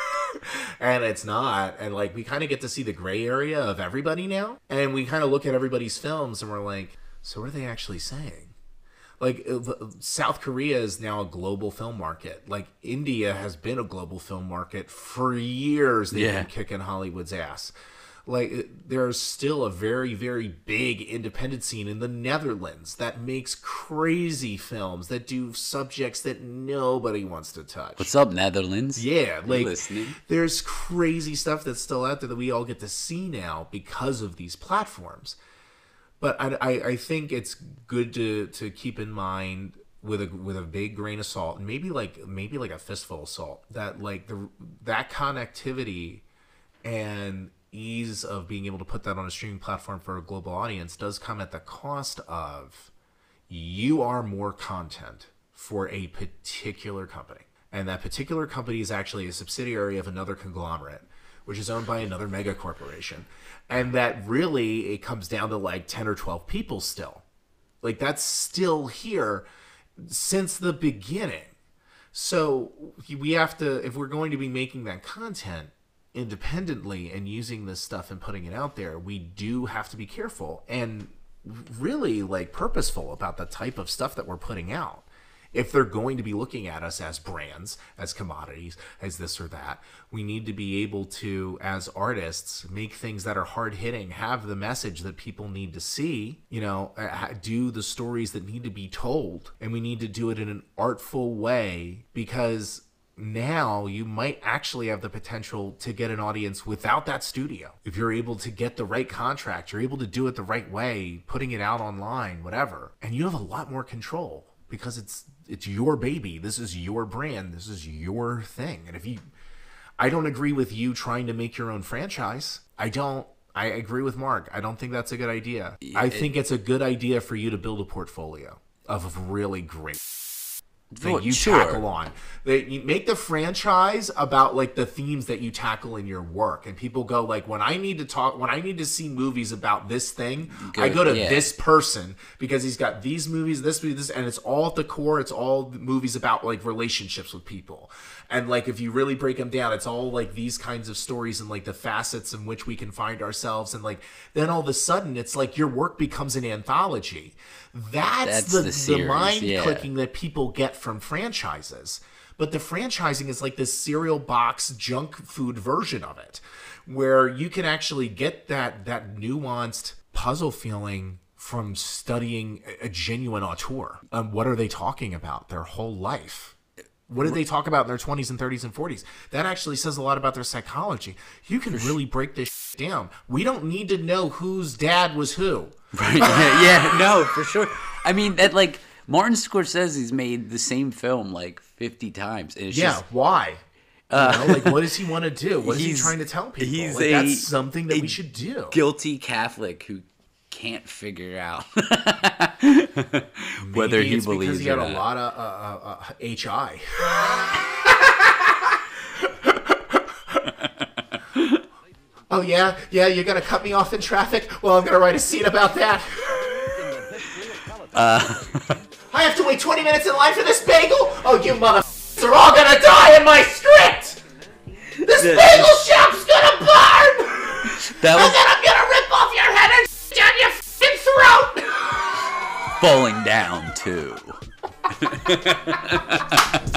And it's not. And like we kind of get to see the gray area of everybody now, and we kind of look at everybody's films and we're like, so what are they actually saying? Like, South Korea is now a global film market. Like, India has been a global film market for years. They've Yeah. been kicking Hollywood's ass. Like, there's still a very, very big independent scene in the Netherlands that makes crazy films that do subjects that nobody wants to touch. What's up, Netherlands? Yeah, like, listening? there's crazy stuff that's still out there that we all get to see now because of these platforms. But I, I, I think it's good to, to keep in mind with a with a big grain of salt, and maybe like maybe like a fistful of salt, that like the that connectivity and ease of being able to put that on a streaming platform for a global audience does come at the cost of you are more content for a particular company, and that particular company is actually a subsidiary of another conglomerate, which is owned by another mega corporation. And that really, it comes down to like ten or twelve people still. Like that's still here since the beginning. So we have to, if we're going to be making that content independently and using this stuff and putting it out there, we do have to be careful and really like purposeful about the type of stuff that we're putting out. If they're going to be looking at us as brands, as commodities, as this or that, we need to be able to, as artists, make things that are hard-hitting, have the message that people need to see, you know, do the stories that need to be told, and we need to do it in an artful way, because now you might actually have the potential to get an audience without that studio. If you're able to get the right contract, you're able to do it the right way, putting it out online, whatever, and you have a lot more control. Because it's it's your baby. This is your brand. This is your thing. And if you, I don't agree with you trying to make your own franchise. I don't. I agree with Mark. I don't think that's a good idea. I think it's a good idea for you to build a portfolio of really great. that Well, you sure. tackle on. That you make the franchise about like the themes that you tackle in your work, and people go like, when I need to talk, when I need to see movies about this thing, Go- I go to yeah. this person because he's got these movies, this movie, this, and it's all at the core. It's all movies about like relationships with people, and like if you really break them down, it's all like these kinds of stories and like the facets in which we can find ourselves, and like then all of a sudden it's like your work becomes an anthology. That's, That's the, the the, series, mind yeah. clicking that people get from franchises. But the franchising is like this cereal box junk food version of it, where you can actually get that that nuanced puzzle feeling from studying a genuine auteur. Um, what are they talking about their whole life? What did they talk about in their twenties and thirties and forties? That actually says a lot about their psychology. You can really break this shit down. We don't need to know whose dad was who. Right? Yeah, yeah, no, for sure. I mean, that like Martin Scorsese's made the same film like fifty times. And it's Yeah, just, why? You know, like, what does he want to do? What is he He's- trying to tell people? he's Like, a- that's something that a we should do. guilty Catholic who can't figure out whether Maybe he it's believes because he or had a not. lot of uh, uh, uh, H I. Oh yeah, yeah. You're gonna cut me off in traffic? Well, I'm gonna write a scene about that. Uh, I have to wait twenty minutes in line for this bagel. Oh, you motherfuckers are all gonna die in my script. This Yeah. bagel shop's gonna burn. That And was then I'm gonna rip off your head and down your f***ing throat! falling down too.